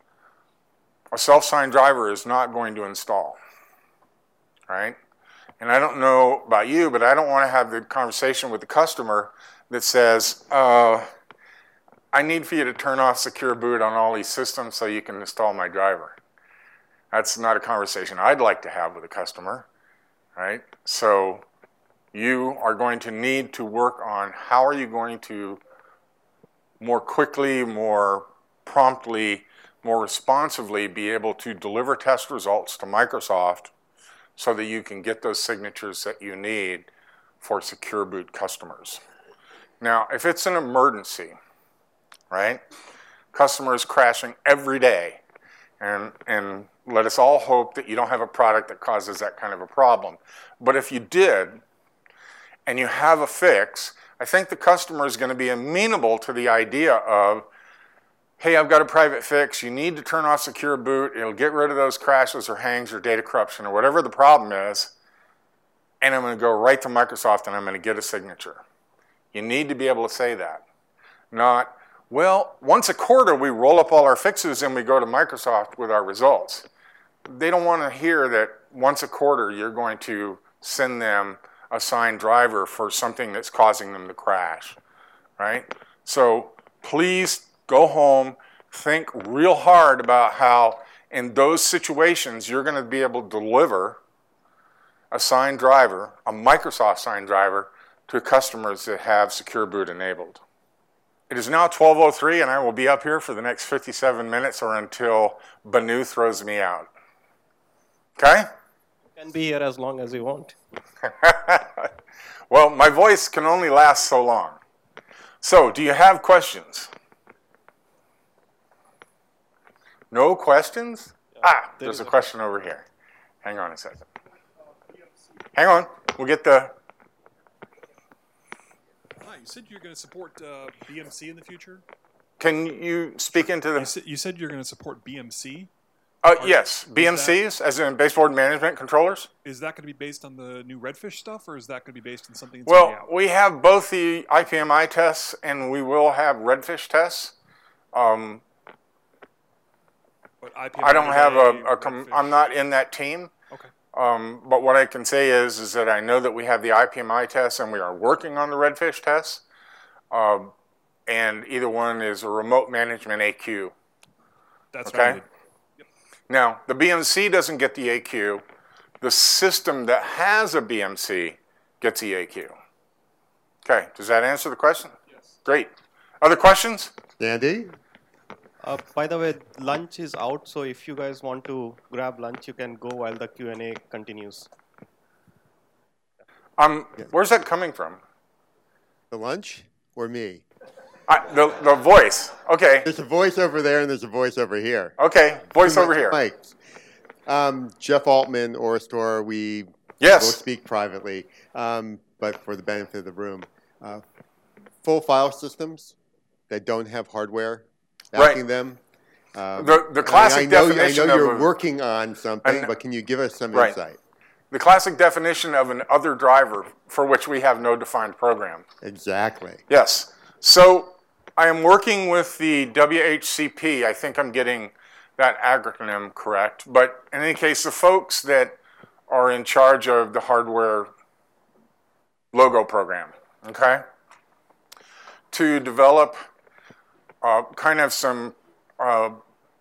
a self-signed driver is not going to install, right? And I don't know about you, but I don't want to have the conversation with the customer that says, uh, I need for you to turn off secure boot on all these systems so you can install my driver. That's not a conversation I'd like to have with a customer, right? So you are going to need to work on how are you going to more quickly, more promptly, more responsively be able to deliver test results to Microsoft so that you can get those signatures that you need for secure boot customers. Now, if it's an emergency, right? Customers crashing every day, and, and let us all hope that you don't have a product that causes that kind of a problem. But if you did, and you have a fix, I think the customer is going to be amenable to the idea of, hey, I've got a private fix, you need to turn off secure boot, it'll get rid of those crashes or hangs or data corruption or whatever the problem is, and I'm going to go right to Microsoft and I'm going to get a signature. You need to be able to say that. Not, well, once a quarter we roll up all our fixes and we go to Microsoft with our results. They don't want to hear that once a quarter you're going to send them a signed driver for something that's causing them to crash, right? So please go home, think real hard about how in those situations you're going to be able to deliver a signed driver, a Microsoft signed driver, to customers that have secure boot enabled. It is now twelve oh three and I will be up here for the next fifty-seven minutes or until Banu throws me out. Okay? You can be here as long as you want. Well, my voice can only last so long. So, do you have questions? No questions? Yeah, ah, there there's a question over here. Hang on a second. Hang on. We'll get the... Hi, you said you're going to support uh, B M C in the future? Can you speak into the... You said, you said you're going to support B M C? Uh, yes, B M Cs, that, as in baseboard management controllers. Is that going to be based on the new Redfish stuff, or is that going to be based on something that's well, already out? We have both the I P M I tests, and we will have Redfish tests. Um, but I P M I I don't have a, a com Redfish. I'm not in that team. Okay. Um, but what I can say is, is that I know that we have the I P M I tests, and we are working on the Redfish tests. Um, and either one is a remote management A Q. That's okay. Right. Now, the B M C doesn't get the A Q. The system that has a B M C gets the A Q. Okay, does that answer the question? Yes. Great. Other questions? Andy? Uh, by the way, lunch is out, so if you guys want to grab lunch, you can go while the Q and A continues. Um, where's that coming from? The lunch or me? I, the, the voice. Okay. There's a voice over there and there's a voice over here. Okay, voice over here. Mike. Um, Jeff Altman, Orastor, we Yes. We'll speak privately, um, but for the benefit of the room. Uh, full file systems that don't have hardware backing Right. them. Um, The- the I mean, classic I know, definition I know of you're a- working on something, an- but can you give us some Right. insight? The classic definition of an other driver for which we have no defined program. Exactly. Yes. So I am working with the W H C P. I think I'm getting that acronym correct. But in any case, the folks that are in charge of the hardware logo program, okay, to develop uh, kind of some, uh,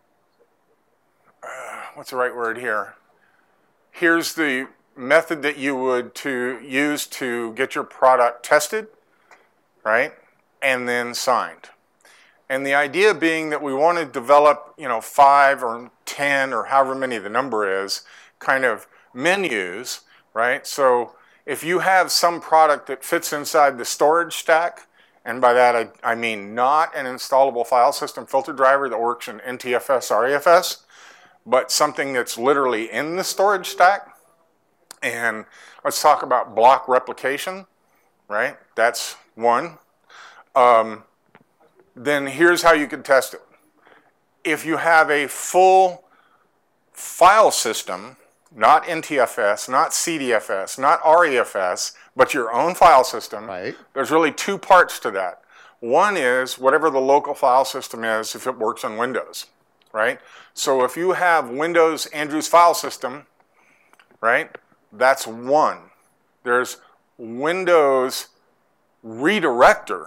uh, what's the right word here? Here's the method that you would to use to get your product tested, right, and then signed. And the idea being that we want to develop, you know, five or ten or however many the number is, kind of menus, right? So if you have some product that fits inside the storage stack, and by that I, I mean not an installable file system filter driver that works in N T F S, R E F S, but something that's literally in the storage stack. And let's talk about block replication, right? That's one. Um, then here's how you can test it. If you have a full file system, not N T F S, not C D F S, not R E F S, but your own file system, right. There's really two parts to that. One is whatever the local file system is if it works on Windows, right? So if you have Windows Andrews file system, right, that's one. There's Windows redirector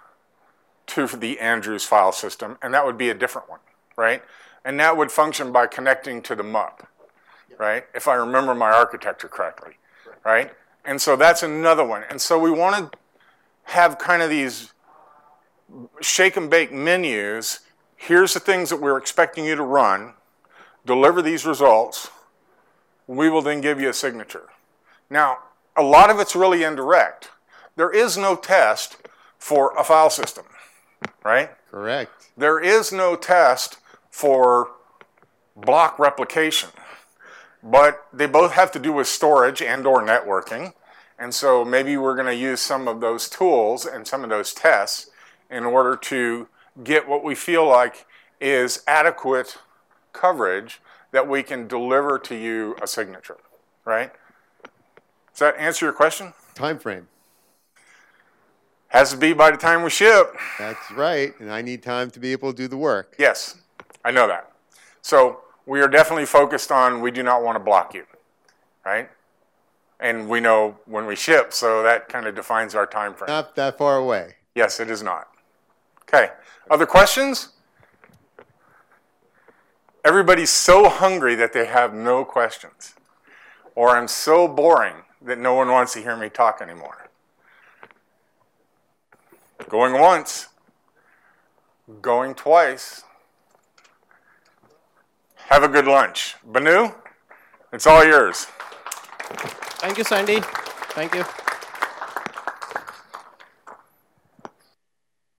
to the Andrews file system, and that would be a different one, right? And that would function by connecting to the M U P, right? If I remember my architecture correctly, right? And so that's another one. And so we want to have kind of these shake and bake menus. Here's the things that we're expecting you to run, deliver these results. We will then give you a signature. Now, a lot of it's really indirect. There is no test for a file system, right? Correct. There is no test for block replication, but they both have to do with storage and or networking. And so maybe we're going to use some of those tools and some of those tests in order to get what we feel like is adequate coverage that we can deliver to you a signature, right? Does that answer your question? Time frame. Has to be by the time we ship. That's right, and I need time to be able to do the work. Yes, I know that. So we are definitely focused on we do not want to block you, right? And we know when we ship, so that kind of defines our time frame. Not that far away. Yes, it is not. Okay, other questions? Everybody's so hungry that they have no questions. Or I'm so boring that no one wants to hear me talk anymore. Going once. Going twice. Have a good lunch. Banu, it's all yours. Thank you, Sandy. Thank you.